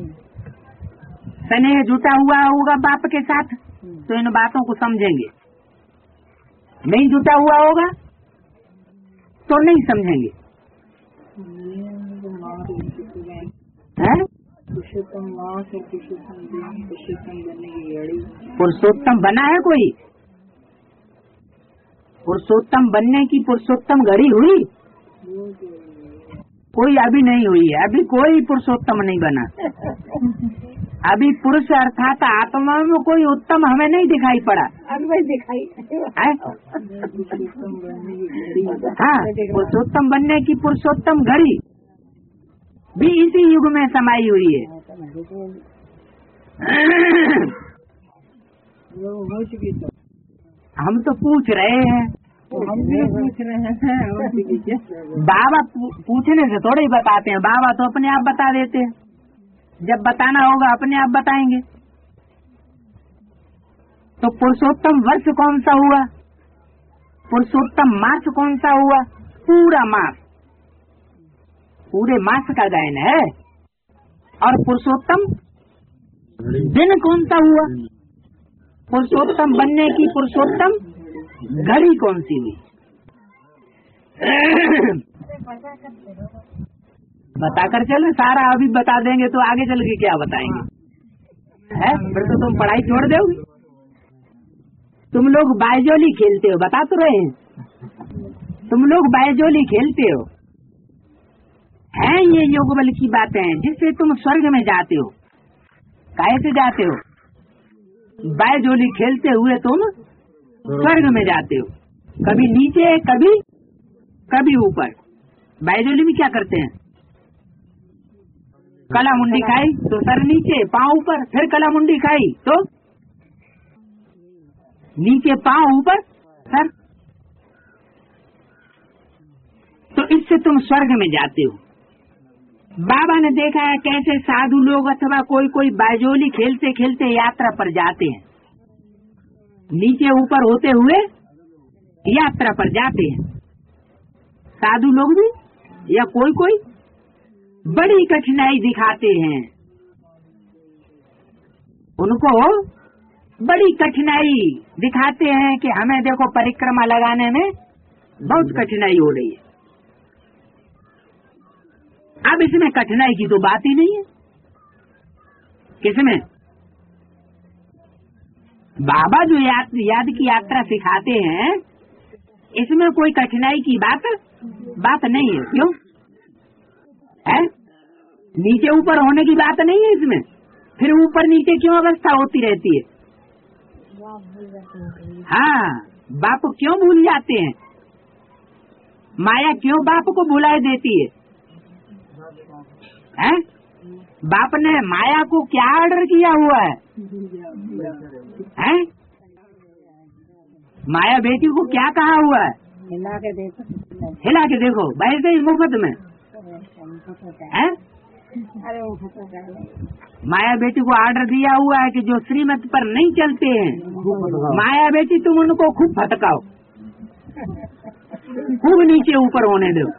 S1: स्नेह जुटा हुआ होगा बाप के साथ, तो इन बातों को समझेंगे। नहीं जुटा हुआ होगा तो नहीं समझेंगे। पुरुषोत्तम बना है कोई? पुरुषोत्तम बनने की पुरुषोत्तम घड़ी हुई? कोई अभी नहीं हुई है। अभी कोई पुरुषोत्तम नहीं बना। अभी पुरुष अर्थात आत्मा में कोई उत्तम हमें नहीं दिखाई पड़ा।
S3: अभी दिखाई
S1: है? हाँ, पुरुषोत्तम बनने की पुरुषोत्तम घड़ी भी इसी युग में समाई हुई है। हम तो पूछ रहे हैं,
S3: हम भी पूछ रहे हैं।
S1: बाबा पूछने से थोड़े ही बताते हैं। बाबा तो अपने आप बता देते हैं। जब बताना होगा अपने आप बताएंगे। तो पुरुषोत्तम वर्ष कौन सा हुआ? पुरुषोत्तम मास कौन सा हुआ? पूरा मास, पूरे मास का गायन है। और पुरुषोत्तम दिन कौन सा हुआ? पुरुषोत्तम बनने की पुरुषोत्तम घड़ी कौन सी हुई? बताकर चले सारा। अभी बता देंगे तो आगे चल के क्या बताएंगे? है? फिर तो तुम पढ़ाई छोड़ दोगे। तुम लोग बायजोली खेलते हो, बता तो रहे हैं। तुम लोग बायजोली खेलते हो। है ये योग बल की बातें हैं जिससे तुम स्वर्ग में जाते हो। काहे से जाते हो? बायजोली खेलते हुए तुम स्वर्ग में जाते हो। कभी नीचे, कभी कभी ऊपर। बायजोली में क्या करते हैं? कला मुंडी खाई तो सर नीचे, पांव ऊपर, फिर कला मुंडी खाई तो नीचे, पांव ऊपर, सर। तो इससे तुम स्वर्ग में जाते हो। बाबा ने देखा है कैसे साधु लोग अथवा कोई कोई बायजोली खेलते खेलते यात्रा पर जाते हैं। नीचे ऊपर होते हुए यात्रा पर जाते हैं। साधु लोग भी या कोई कोई बड़ी कठिनाई दिखाते हैं। उनको बड़ी कठिनाई दिखाते हैं कि हमें देखो परिक्रमा लगाने में बहुत कठिनाई हो रही है। अब इसमें कठिनाई की तो बात ही नहीं है। किसमें? बाबा जो याद, याद की यात्रा सिखाते हैं, इसमें कोई कठिनाई की बात बात नहीं है। क्यों है? नीचे ऊपर होने की बात नहीं है इसमें। फिर ऊपर नीचे क्यों अवस्था होती रहती है? हाँ, बाप क्यों भूल जाते हैं? माया क्यों बाप को भुलाए देती है? हैं? बाप ने माया को क्या ऑर्डर किया हुआ है? हैं? माया बेटी को क्या कहा हुआ है?
S3: हिला के देखो,
S1: हिला के देखो, वैसे ही मुफ्त में। हैं?
S3: अरे वो
S1: माया बेटी को ऑर्डर दिया हुआ है कि जो श्रीमत पर नहीं चलते हैं, माया बेटी तुम उनको खूब फटकाओ, खूब नीचे ऊपर होने दो।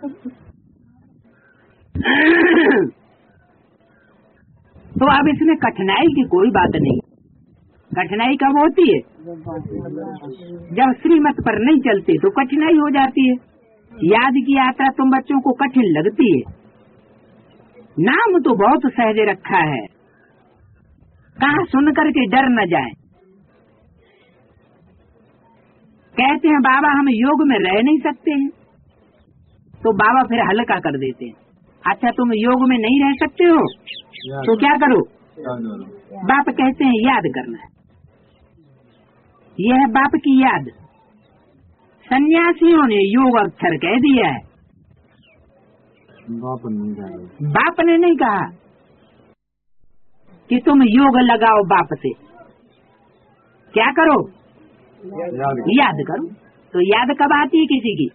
S1: तो अब इसमें कठिनाई की कोई बात नहीं। कठिनाई कब होती है? जब श्रीमत पर नहीं चलते तो कठिनाई हो जाती है। याद की यात्रा तुम बच्चों को कठिन लगती है। नाम तो बहुत सहज रखा है, कहाँ सुन करके डर न जाए। कहते हैं बाबा हम योग में रह नहीं सकते हैं, तो बाबा फिर हल्का कर देते हैं। अच्छा तुम योग में नहीं रह सकते हो तो क्या करो? बाप कहते हैं याद करना है। यह है बाप की याद। सन्यासियों ने योग अक्षर कह दिया है,
S2: बाप नहीं कहा।
S1: बाप ने नहीं कहा कि तुम योग लगाओ। बाप से क्या करो?
S2: याद
S1: याद करो। तो याद कब आती है किसी की?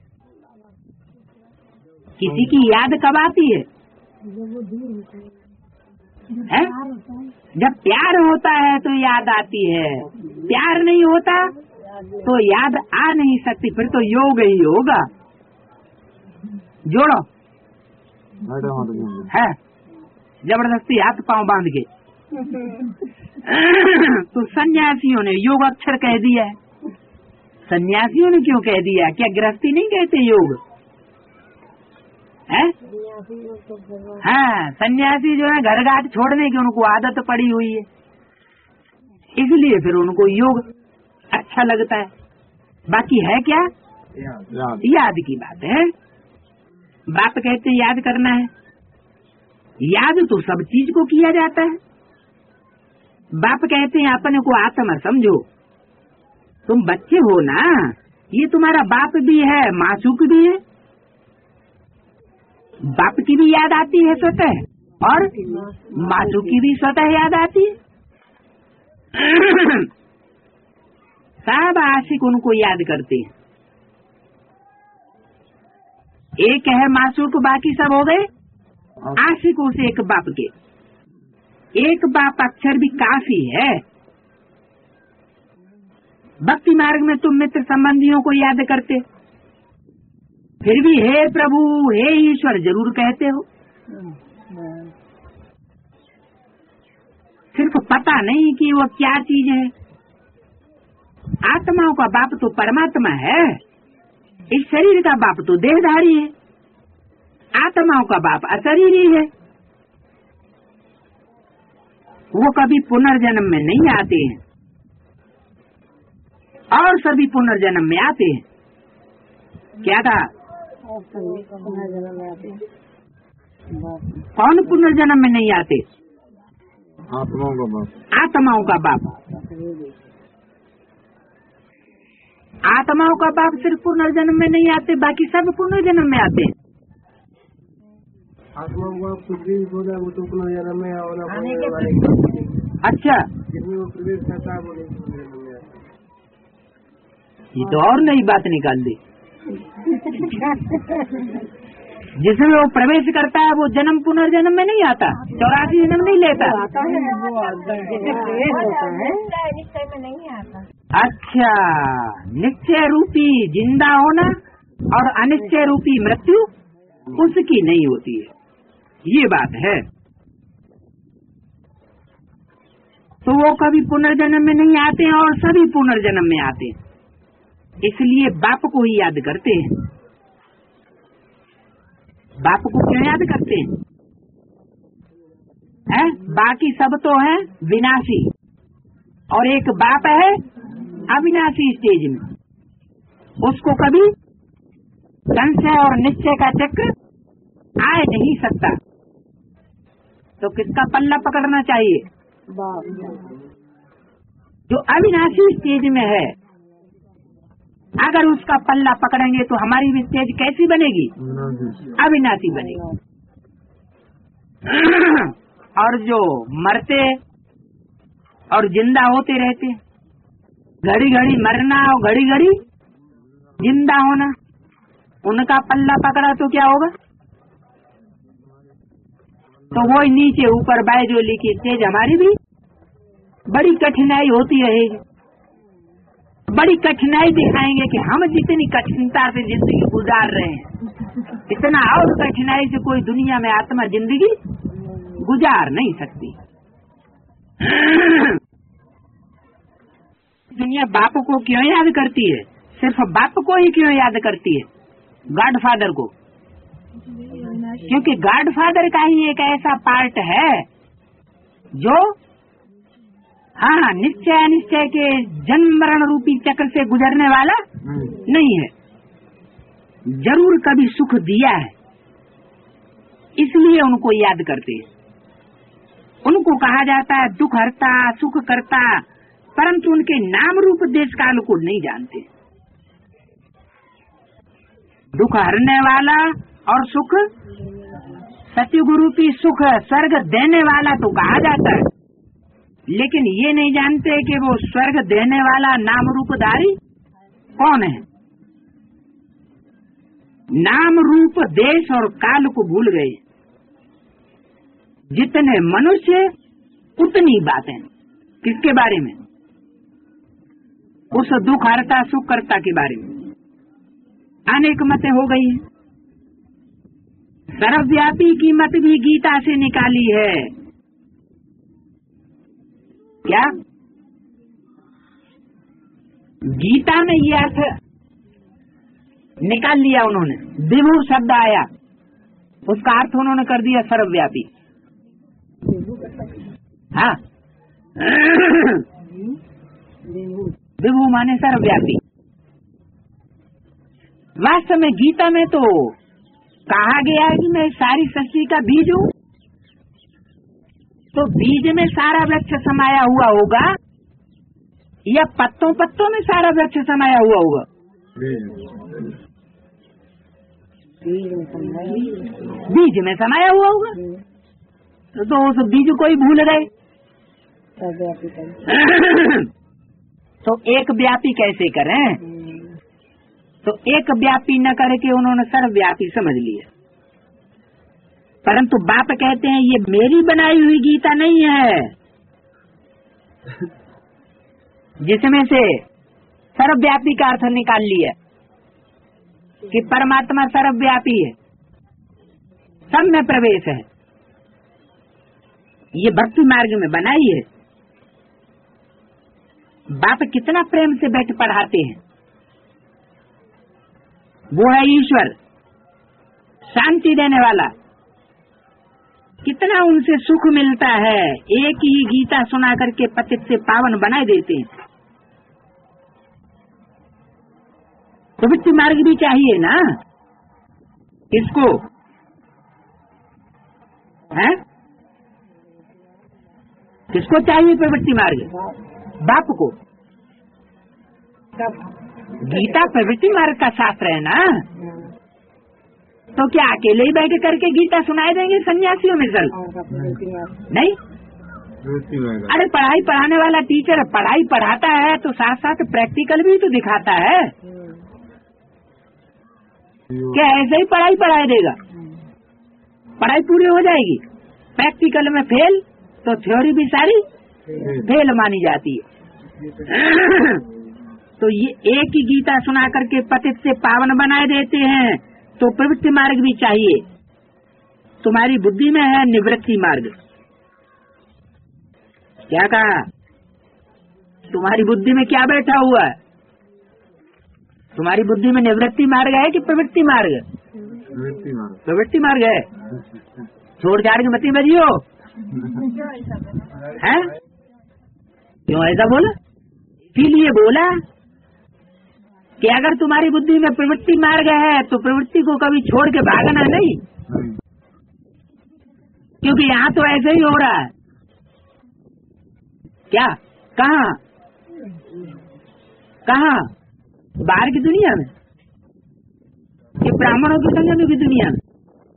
S1: किसी की याद कब आती है? है? जब प्यार होता है तो याद आती है, प्यार नहीं होता तो याद आ नहीं सकती, फिर तो योग ही होगा। जोड़ो है जबरदस्ती हाथ पांव बांध के। तो सन्यासियों ने योग अक्षर कह दिया है। सन्यासियों ने क्यों कह दिया? क्या गृहस्थी नहीं कहते योग है? हाँ, सन्यासी जो है घर घाट छोड़ने की उनको आदत पड़ी हुई है, इसलिए फिर उनको योग अच्छा लगता है। बाकी है क्या?
S2: याद,
S1: याद की बात है। बाप कहते हैं याद करना है, याद तो सब चीज को किया जाता है। बाप कहते हैं अपने को आत्मा समझो, तुम बच्चे हो ना, ये तुम्हारा बाप भी है, मासूक भी है। बाप की भी याद आती है स्वतः, और मासूक की भी स्वतः याद आती है। सब आशिक उनको याद करते हैं। एक है मासूक, बाकी सब हो गए आशिकों से एक बाप के। एक बाप अक्षर भी काफी है। भक्ति मार्ग में तुम मित्र संबंधियों को याद करते, फिर भी हे प्रभु हे ईश्वर जरूर कहते हो। सिर्फ पता नहीं कि वो क्या चीज है। आत्माओं का बाप तो परमात्मा है, इस शरीर का बाप तो देहधारी है, आत्माओं का बाप अशरीरी है। वो कभी पुनर्जन्म में नहीं आते हैं, और सभी पुनर्जन्म में आते हैं। क्या था? कौन पुनर्जन्म में नहीं आते?
S2: आत्माओं का बाप।
S1: आत्माओं का बाप। आत्माओं का बाप सिर्फ पुनर्जन्म में नहीं आते, बाकी सब पुनर्जन्म में आते हैं।
S2: आत्माओं का कुछ भी हो जाए वो तो पुनर्जन्म में और
S1: अच्छा,
S2: जिसमें वो प्रवेश करता है वो नहीं पुनर्जन्म में आता।
S1: ये तो और नई बात निकाल दी। जिसमें वो प्रवेश करता है वो जन्म पुनर्जन्म में नहीं आता, चौरासी जन्म नहीं लेता।
S3: निश्चय में नहीं आता।
S1: अच्छा, निश्चय रूपी जिंदा होना और अनिश्चय रूपी मृत्यु उसकी नहीं होती है, ये बात है। तो वो कभी पुनर्जन्म में नहीं आते हैं और सभी पुनर्जन्म में आते हैं, इसलिए बाप को ही याद करते हैं। बाप को क्यों याद करते हैं? है? बाकी सब तो है विनाशी, और एक बाप है अविनाशी स्टेज में, उसको कभी संशय और निश्चय का चक्र आए नहीं सकता। तो किसका पल्ला पकड़ना चाहिए? जो अविनाशी स्टेज में है। अगर उसका पल्ला पकड़ेंगे तो हमारी भी स्टेज कैसी बनेगी? अविनाशी बनेगी। और जो मरते और जिंदा होते रहते, घड़ी घड़ी मरना और घड़ी घड़ी जिंदा होना, उनका पल्ला पकड़ा तो क्या होगा? तो वो नीचे ऊपर बायजोली की स्टेज हमारी भी बड़ी कठिनाई होती रहेगी। बड़ी कठिनाई दिखाएंगे कि हम जितनी कठिनता से जिंदगी गुजार रहे हैं, इतना और कठिनाई से कोई दुनिया में आत्मा जिंदगी गुजार नहीं सकती। दुनिया बाप को क्यों याद करती है? सिर्फ बाप को ही क्यों याद करती है? गॉडफादर को, क्योंकि गॉडफादर का ही एक ऐसा पार्ट है जो हाँ निश्चय अनिश्चय के जन्म मरण रूपी चक्र से गुजरने वाला नहीं है, जरूर कभी सुख दिया है, इसलिए उनको याद करते हैं। उनको कहा जाता है दुख हरता सुख करता, परंतु उनके नाम रूप देश काल को नहीं जानते। दुख हरने वाला और सुख सतयुग रूपी सुख स्वर्ग देने वाला तो कहा जाता है, लेकिन ये नहीं जानते कि वो स्वर्ग देने वाला नाम रूपधारी कौन है। नाम रूप देश और काल को भूल गए। जितने मनुष्य उतनी बातें किसके बारे में? उस दुख हरता सुख करता के बारे में अनेक मतें हो गई हैं। सर्वव्यापी की मत भी गीता से निकाली है। क्या गीता में ये अर्थ निकाल लिया उन्होंने, विभु शब्द आया, उसका अर्थ उन्होंने कर दिया सर्वव्यापी। हाँ विभु माने सर्वव्यापी। वास्तव में गीता में तो कहा गया है कि मैं सारी सृष्टि का बीज हूँ, तो बीज में सारा वृक्ष समाया हुआ होगा या पत्तों पत्तों में सारा वृक्ष समाया हुआ होगा? बीज में समाया हुआ होगा। तो, तो उस बीज को ही भूल गए। तो एक व्यापी कैसे करें? तो एक व्यापी न करके उन्होंने सर्वव्यापी समझ लिया। परंतु बाप कहते हैं ये मेरी बनाई हुई गीता नहीं है, जिसमें से सर्वव्यापी का अर्थ निकाल लिया कि परमात्मा सर्वव्यापी है, सब में प्रवेश है। ये भक्ति मार्ग में बनाई है। बाप कितना प्रेम से बैठ पढ़ाते हैं। वो है ईश्वर, शांति देने वाला। कितना उनसे सुख मिलता है। एक ही गीता सुना करके पतित से पावन बनाए देते हैं। प्रवृत्ति मार्ग भी चाहिए ना इसको, है? किसको चाहिए प्रवृत्ति मार्ग? बाप को। गीता प्रवृत्ति मार्ग का शास्त्र है ना, तो क्या अकेले ही बैठ करके गीता सुनाए देंगे सन्यासियों में सर? नहीं। अरे पढ़ाई पढ़ाने वाला टीचर पढ़ाई पढ़ाता है तो साथ साथ प्रैक्टिकल भी तो दिखाता है। क्या ऐसे ही पढ़ाई पढ़ाई देगा? पढ़ाई पूरी हो जाएगी, प्रैक्टिकल में फेल तो थ्योरी भी सारी फेल मानी जाती है। तो ये एक ही गीता सुना करके पतित से पावन बनाए देते हैं। तो प्रवृत्ति मार्ग भी चाहिए। तुम्हारी बुद्धि में है निवृत्ति मार्ग। क्या कहा? तुम्हारी बुद्धि में क्या बैठा हुआ है? तुम्हारी बुद्धि में निवृत्ति मार्ग है कि प्रवृत्ति मार्ग?
S2: प्रवृत्ति मार्ग।
S1: प्रवृत्ति मार्ग है। छोड़ छाड़ के मती बजियो है। क्यों ऐसा बोला? इसीलिए बोला कि अगर तुम्हारी बुद्धि में प्रवृत्ति मार्ग है तो प्रवृत्ति को कभी छोड़ के भागना नहीं, क्योंकि यहाँ तो ऐसे ही हो रहा है। क्या? कहाँ कहाँ? बाहर की दुनिया में, ये ब्राह्मणों की संगत की दुनिया में।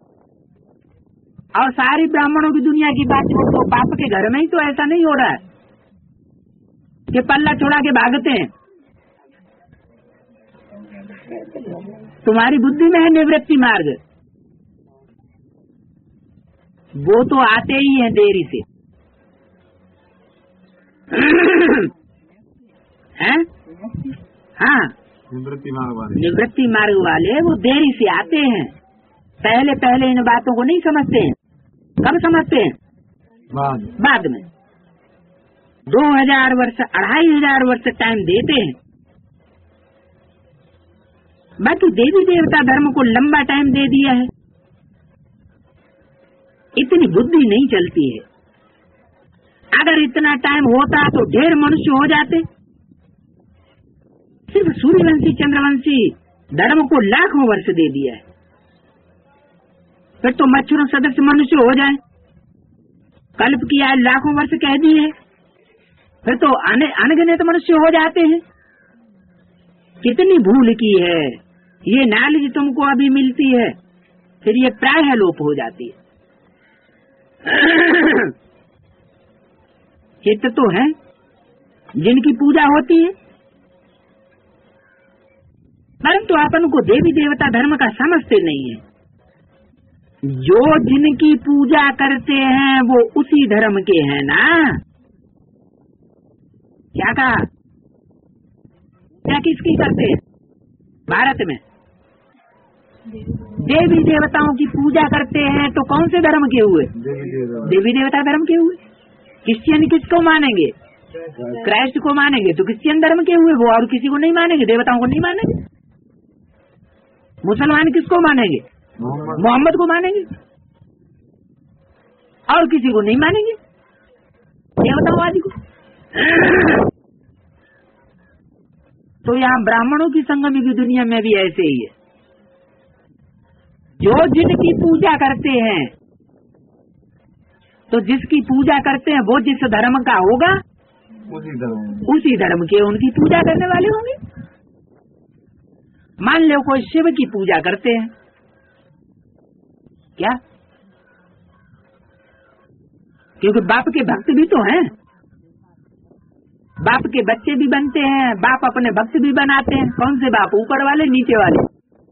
S1: और सारी ब्राह्मणों की दुनिया की बात छोड़ दो, बाप के घर में ही तो ऐसा नहीं हो रहा है कि पल्ला छोड़ा के भागते हैं। तुम्हारी बुद्धि में है निवृत्ति मार्ग, वो तो आते ही हैं देरी से। हैं? हाँ,
S2: निवृत्ति मार्ग वाले।
S1: निवृत्ति मार्ग वाले वो देरी से आते हैं। पहले पहले इन बातों को नहीं समझते हैं। कब समझते हैं?
S2: बाद
S1: बाद में। दो हजार वर्ष अढ़ाई हजार वर्ष टाइम देते हैं। बाकी देवी देवता धर्म को लंबा टाइम दे दिया है। इतनी बुद्धि नहीं चलती है। अगर इतना टाइम होता तो ढेर मनुष्य हो जाते। सिर्फ सूर्यवंशी चंद्रवंशी धर्म को लाखों वर्ष दे दिया है। फिर तो मच्छरों सदस्य मनुष्य हो जाए। कल्प किया लाखों वर्ष कह दिए, फिर तो अनगिनत मनुष्य हो जाते हैं। कितनी भूल की है। ये नॉलेज तुमको अभी मिलती है, फिर ये प्रायः लोप हो जाती है। चित्त तो है जिनकी पूजा होती है, परंतु अपन को देवी देवता धर्म का समझते नहीं है। जो जिनकी पूजा करते हैं वो उसी धर्म के हैं ना। क्या कहा? क्या किसकी करते हैं? भारत में देवी देवताओं की पूजा करते हैं तो कौन से धर्म के हुए? देवी देवता धर्म के हुए। क्रिश्चियन किसको मानेंगे? क्राइस्ट को मानेंगे तो क्रिश्चियन धर्म के हुए वो, और किसी को नहीं मानेंगे, देवताओं को नहीं मानेंगे। मुसलमान किसको मानेंगे? मोहम्मद को मानेंगे, और किसी को नहीं मानेंगे, देवतावादी को। तो यहाँ ब्राह्मणों की संगमी की दुनिया में भी ऐसे ही है। जो जिनकी पूजा करते हैं, तो जिसकी पूजा करते हैं वो जिस धर्म का होगा
S2: उसी धर्म
S1: उसी धर्म के उनकी पूजा करने वाले होंगे। मान लो कोई शिव की पूजा करते हैं, क्या? क्योंकि बाप के भक्त भी तो हैं, बाप के बच्चे भी बनते हैं, बाप अपने भक्त भी बनाते हैं। कौन से बाप? ऊपर वाले नीचे वाले?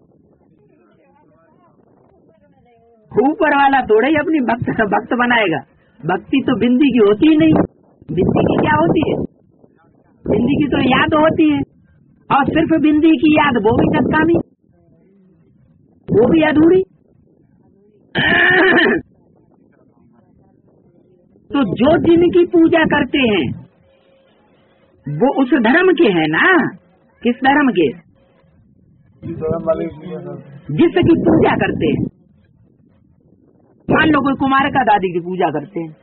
S1: ऊपर वाला थोड़ा ही अपनी भक्त भक्त बनाएगा। भक्ति तो बिंदी की होती ही नहीं। बिंदी की क्या होती है? बिंदी की तो याद होती है, और सिर्फ बिंदी की याद वो भी नकामी, वो भी अधूरी। तो जो जिनकी पूजा करते हैं वो उस धर्म के हैं ना। किस धर्म के? जिसकी पूजा करते हैं। मान लो कोई कुमार का दादी की पूजा करते हैं,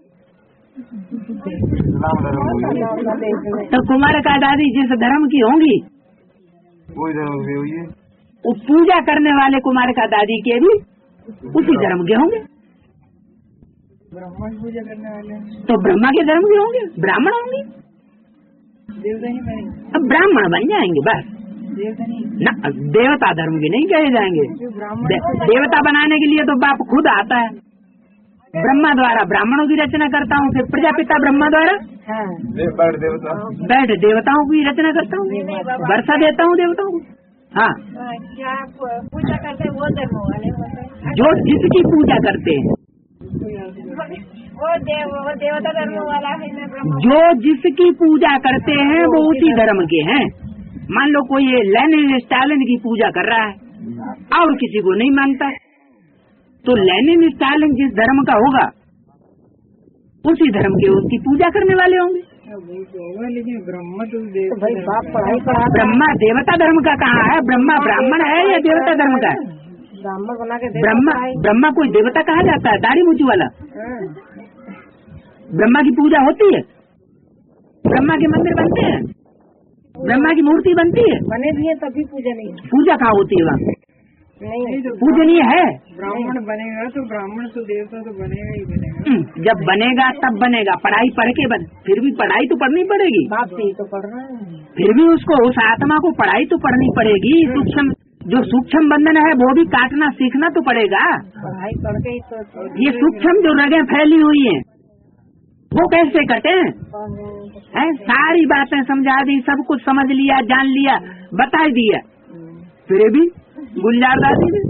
S1: तो कुमार का दादी जिस धर्म की होंगी
S2: वही धर्म की हुई है।
S1: वो पूजा करने वाले कुमार का दादी के भी उसी धर्म के होंगे।
S3: ब्राह्मण पूजा करने वाले
S1: तो ब्रह्मा के धर्म के होंगे, ब्राह्मण होंगे।
S3: देवता ही बनेंगे।
S1: अब ब्राह्मण बन जाएंगे बस
S3: देवता नहीं
S1: ना। देवता धर्म के नहीं कहे जाएंगे।
S3: जो ब्राह्मण
S1: दे, देवता बनाने के लिए तो बाप खुद आता है। ब्रह्मा द्वारा ब्राह्मणों की रचना करता हूँ, फिर प्रजापिता ब्रह्मा द्वारा
S3: हाँ
S2: बैठ देवता
S1: बैठ देवताओं की रचना करता हूँ, वर्षा देता हूँ देवताओं को। हाँ,
S3: क्या पूजा करते हैं वो धर्म वाले होते हैं।
S1: जो जिसकी पूजा करते हैं,
S3: वो देव वो देवता धर्म वाला है ना ब्रह्म।
S1: जो जिसकी पूजा करते हैं वो उसी धर्म के हैं। मान लो कोई ये लेनिन स्टालिन की पूजा कर रहा है और किसी को नहीं मानता, तो लेनिन स्टालिन जिस धर्म का होगा उसी धर्म के उसकी पूजा करने वाले होंगे।
S3: होगा लेकिन ब्रह्मा तो भाई बाप पढ़ाई पढ़ा।
S1: ब्रह्मा देवता धर्म का कहाँ है? ब्रह्मा ब्राह्मण है या देवता धर्म का है?
S3: ब्राह्मण बना के
S1: ब्रह्मा ब्रह्मा कोई देवता कहा जाता है? दाढ़ी मूछी वाला ब्रह्मा की पूजा होती है? ब्रह्मा के मंदिर बनते हैं, ब्रह्मा की मूर्ति बनती है,
S3: बने भी है तभी पूजा नहीं है।
S1: पूजा कहाँ होती है वहाँ?
S3: नहीं
S1: पूजनीय है।
S3: ब्राह्मण बनेगा तो ब्राह्मण तो देवता तो बनेगा ही बनेगा।
S1: जब बनेगा तब बनेगा, पढ़ाई पढ़ के बन, फिर भी पढ़ाई तो पढ़नी पड़ेगी।
S3: बाप से ही तो पढ़ रहा है।
S1: फिर भी उसको उस आत्मा को पढ़ाई तो पढ़नी पड़ेगी। सूक्ष्म जो सूक्ष्म बंधन है वो भी काटना सीखना तो पड़ेगा।
S3: पढ़ाई पढ़ के ही तो
S1: ये सूक्ष्म जो रगें फैली हुई हैं वो कैसे कटे? है सारी बातें समझा दी, सब कुछ समझ लिया, जान लिया, बता दिया, फिर भी गुलजार दादी ने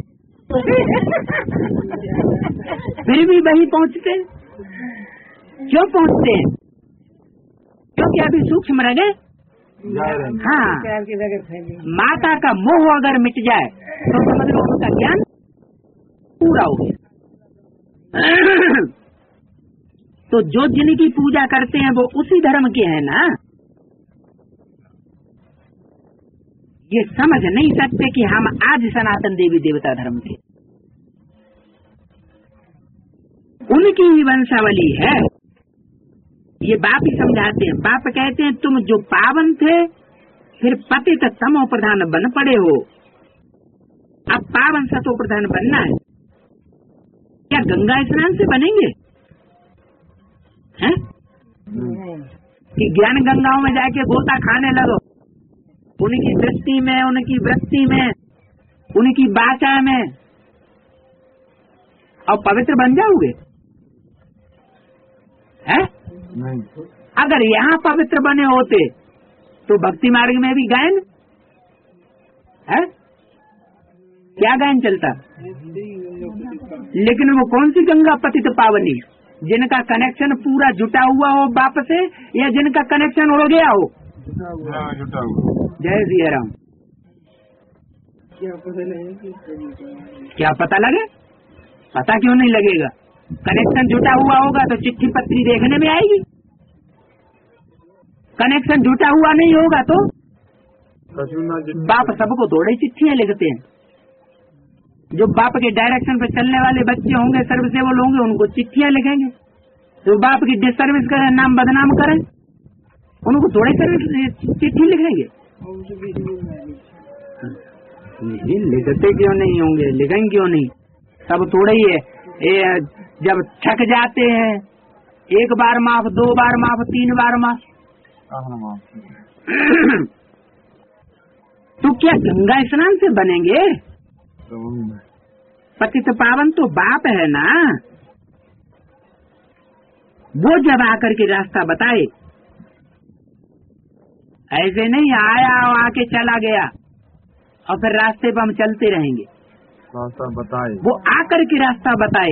S1: फिर भी वही पहुँचते। क्यों पहुँचते हैं? क्योंकि अभी सूक्ष्म रगे। हाँ,
S3: की जगह फैली।
S1: माता का मोह अगर मिट जाए तो समझ लो उनका ज्ञान पूरा हो गया। तो जो जिनकी पूजा करते हैं वो उसी धर्म के हैं ना। ये समझ नहीं सकते कि हम आज सनातन देवी देवता धर्म के, उनकी ही वंशावली है। ये बाप ही समझाते हैं। बाप कहते हैं तुम जो पावन थे फिर पतित तमो प्रधान बन पड़े हो, अब पावन सतो प्रधान बनना है। क्या गंगा स्नान से बनेंगे? हैं? कि ज्ञान गंगाओं में जाके गोता खाने लगो, उनकी दृष्टि में, उनकी वृत्ति में, उनकी वाचा में, और पवित्र बन जाओगे? हैं?
S2: नहीं।
S1: अगर यहाँ पवित्र बने होते तो भक्ति मार्ग में भी गायन है? क्या गायन चलता? लेकिन वो कौन सी गंगा पतित पावनी? जिनका कनेक्शन पूरा जुटा हुआ हो बाप से, या जिनका कनेक्शन उड़ गया हो?
S2: जुटा हुआ।
S1: जय सिया राम। क्या पता लगे? पता क्यों नहीं लगेगा? कनेक्शन जुटा हुआ होगा तो चिट्ठी पत्री देखने में आएगी। कनेक्शन जुटा हुआ नहीं होगा तो बाप सबको थोड़े ही चिट्ठियां लिखते हैं। जो बाप के डायरेक्शन पे चलने वाले बच्चे होंगे, सर्विसेबल होंगे, उनको चिट्ठियां लिखेंगे। जो बाप की डिसर्विस करें, नाम बदनाम करें, उनको थोड़े सर्विस चिट्ठी लिखेंगे। नहीं लिखते क्यों नहीं होंगे? लिखेंगे क्यों नहीं? सब थोड़े ही है। ए, जब थक जाते हैं, एक बार माफ, दो बार माफ, तीन बार माफ, तो क्या गंगा स्नान से बनेंगे? पतित पावन तो बाप है ना। वो जब आकर के रास्ता बताए, ऐसे नहीं आया और आके चला गया और फिर रास्ते पर हम चलते रहेंगे।
S2: रास्ता बताए,
S1: वो आकर के रास्ता बताए,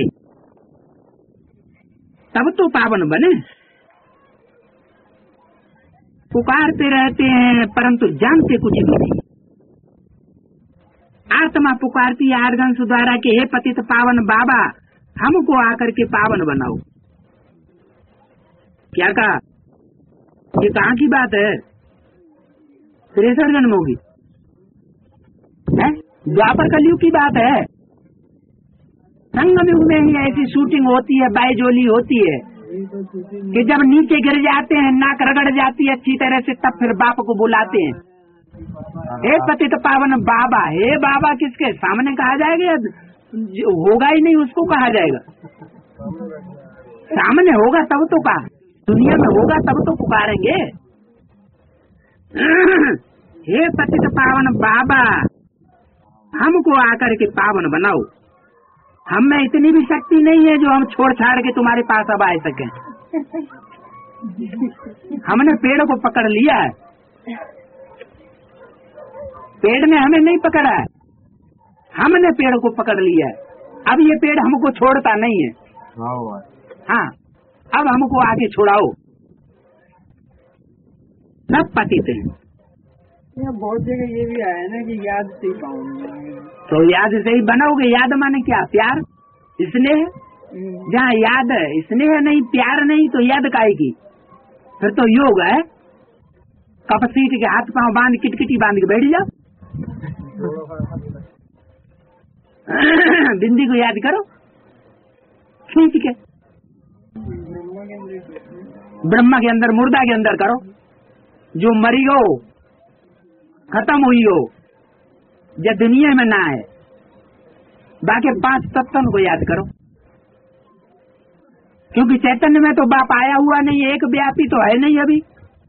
S1: तब तो पावन बने। पुकारते रहते हैं परंतु जानते कुछ भी नहीं। आत्मा पुकारती है आर्गंस द्वारा के हे पतित पावन बाबा, हमको आकर के पावन बनाओ। क्या कहा? ये कहाँ की बात है? त्रेसठ जन्म होगी, द्वापर कलयुग की बात है। संगम युग में ही ऐसी शूटिंग होती है, बायजोली होती है कि जब नीचे गिर जाते हैं, नाक रगड़ जाती है अच्छी तरह से, तब फिर बाप को बुलाते हैं, हे पतित पावन बाबा। हे बाबा किसके सामने कहा जाएगा? जो होगा ही नहीं उसको कहा जाएगा। सामने होगा तब तो कहा, दुनिया में होगा तब तो पुकारेंगे। हे पतित पावन बाबा, हमको आकर के पावन बनाओ। हम में इतनी भी शक्ति नहीं है जो हम छोड़ छाड़ के तुम्हारे पास अब आ सकें। हमने पेड़ को पकड़ लिया है, पेड़ ने हमें नहीं पकड़ा है, हमने पेड़ को पकड़ लिया है। अब ये पेड़ हमको छोड़ता नहीं है। हाँ, अब हमको आगे छोड़ाओ। सब पतित हैं।
S4: बहुत जगह ये भी आया ना कि याद से ही पाऊंगा,
S1: तो याद से ही बनाओगे। याद माने क्या? प्यार, स्नेह। जहाँ याद है, स्नेह नहीं, प्यार नहीं, तो याद काहे की? फिर तो योग है। कप सीट के हाथ पांव बांध, किटकिटी बांध के बैठ जाओ। बिंदी को याद करो खींच के। ब्रह्मा के अंदर, मुर्दा के अंदर करो। जो मरी हो, खत्म हुई हो, जो दुनिया में ना है, बाकी पांच तत्वों को याद करो। क्योंकि चैतन्य में तो बाप आया हुआ नहीं है, एक व्यापी तो है नहीं अभी।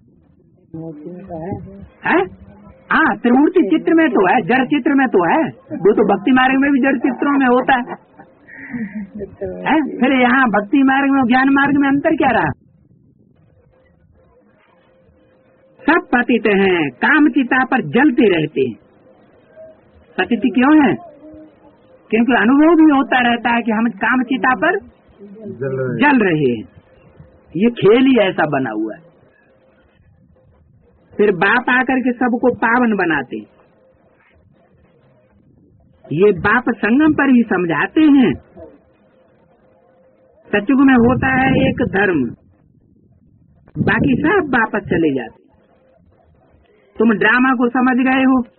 S1: है? हाँ, त्रिमूर्ति चित्र में तो है, जड़ चित्र में तो है। वो तो भक्ति मार्ग में भी जड़ चित्रों में होता है, है? फिर यहाँ भक्ति मार्ग में, ज्ञान मार्ग में अंतर क्या रहा? सब पतित हैं, काम चिता पर जलते रहते हैं। पतित क्यों है? क्योंकि अनुभव भी होता रहता है कि हम काम चिता पर
S2: जल रहे,
S1: जल रहे हैं। ये खेल ही ऐसा बना हुआ है। फिर बाप आकर के सबको पावन बनाते। ये बाप संगम पर ही समझाते हैं। सतयुग में होता है एक धर्म, बाकी सब वापस चले जाते। तुम ड्रामा को समझ गए हो,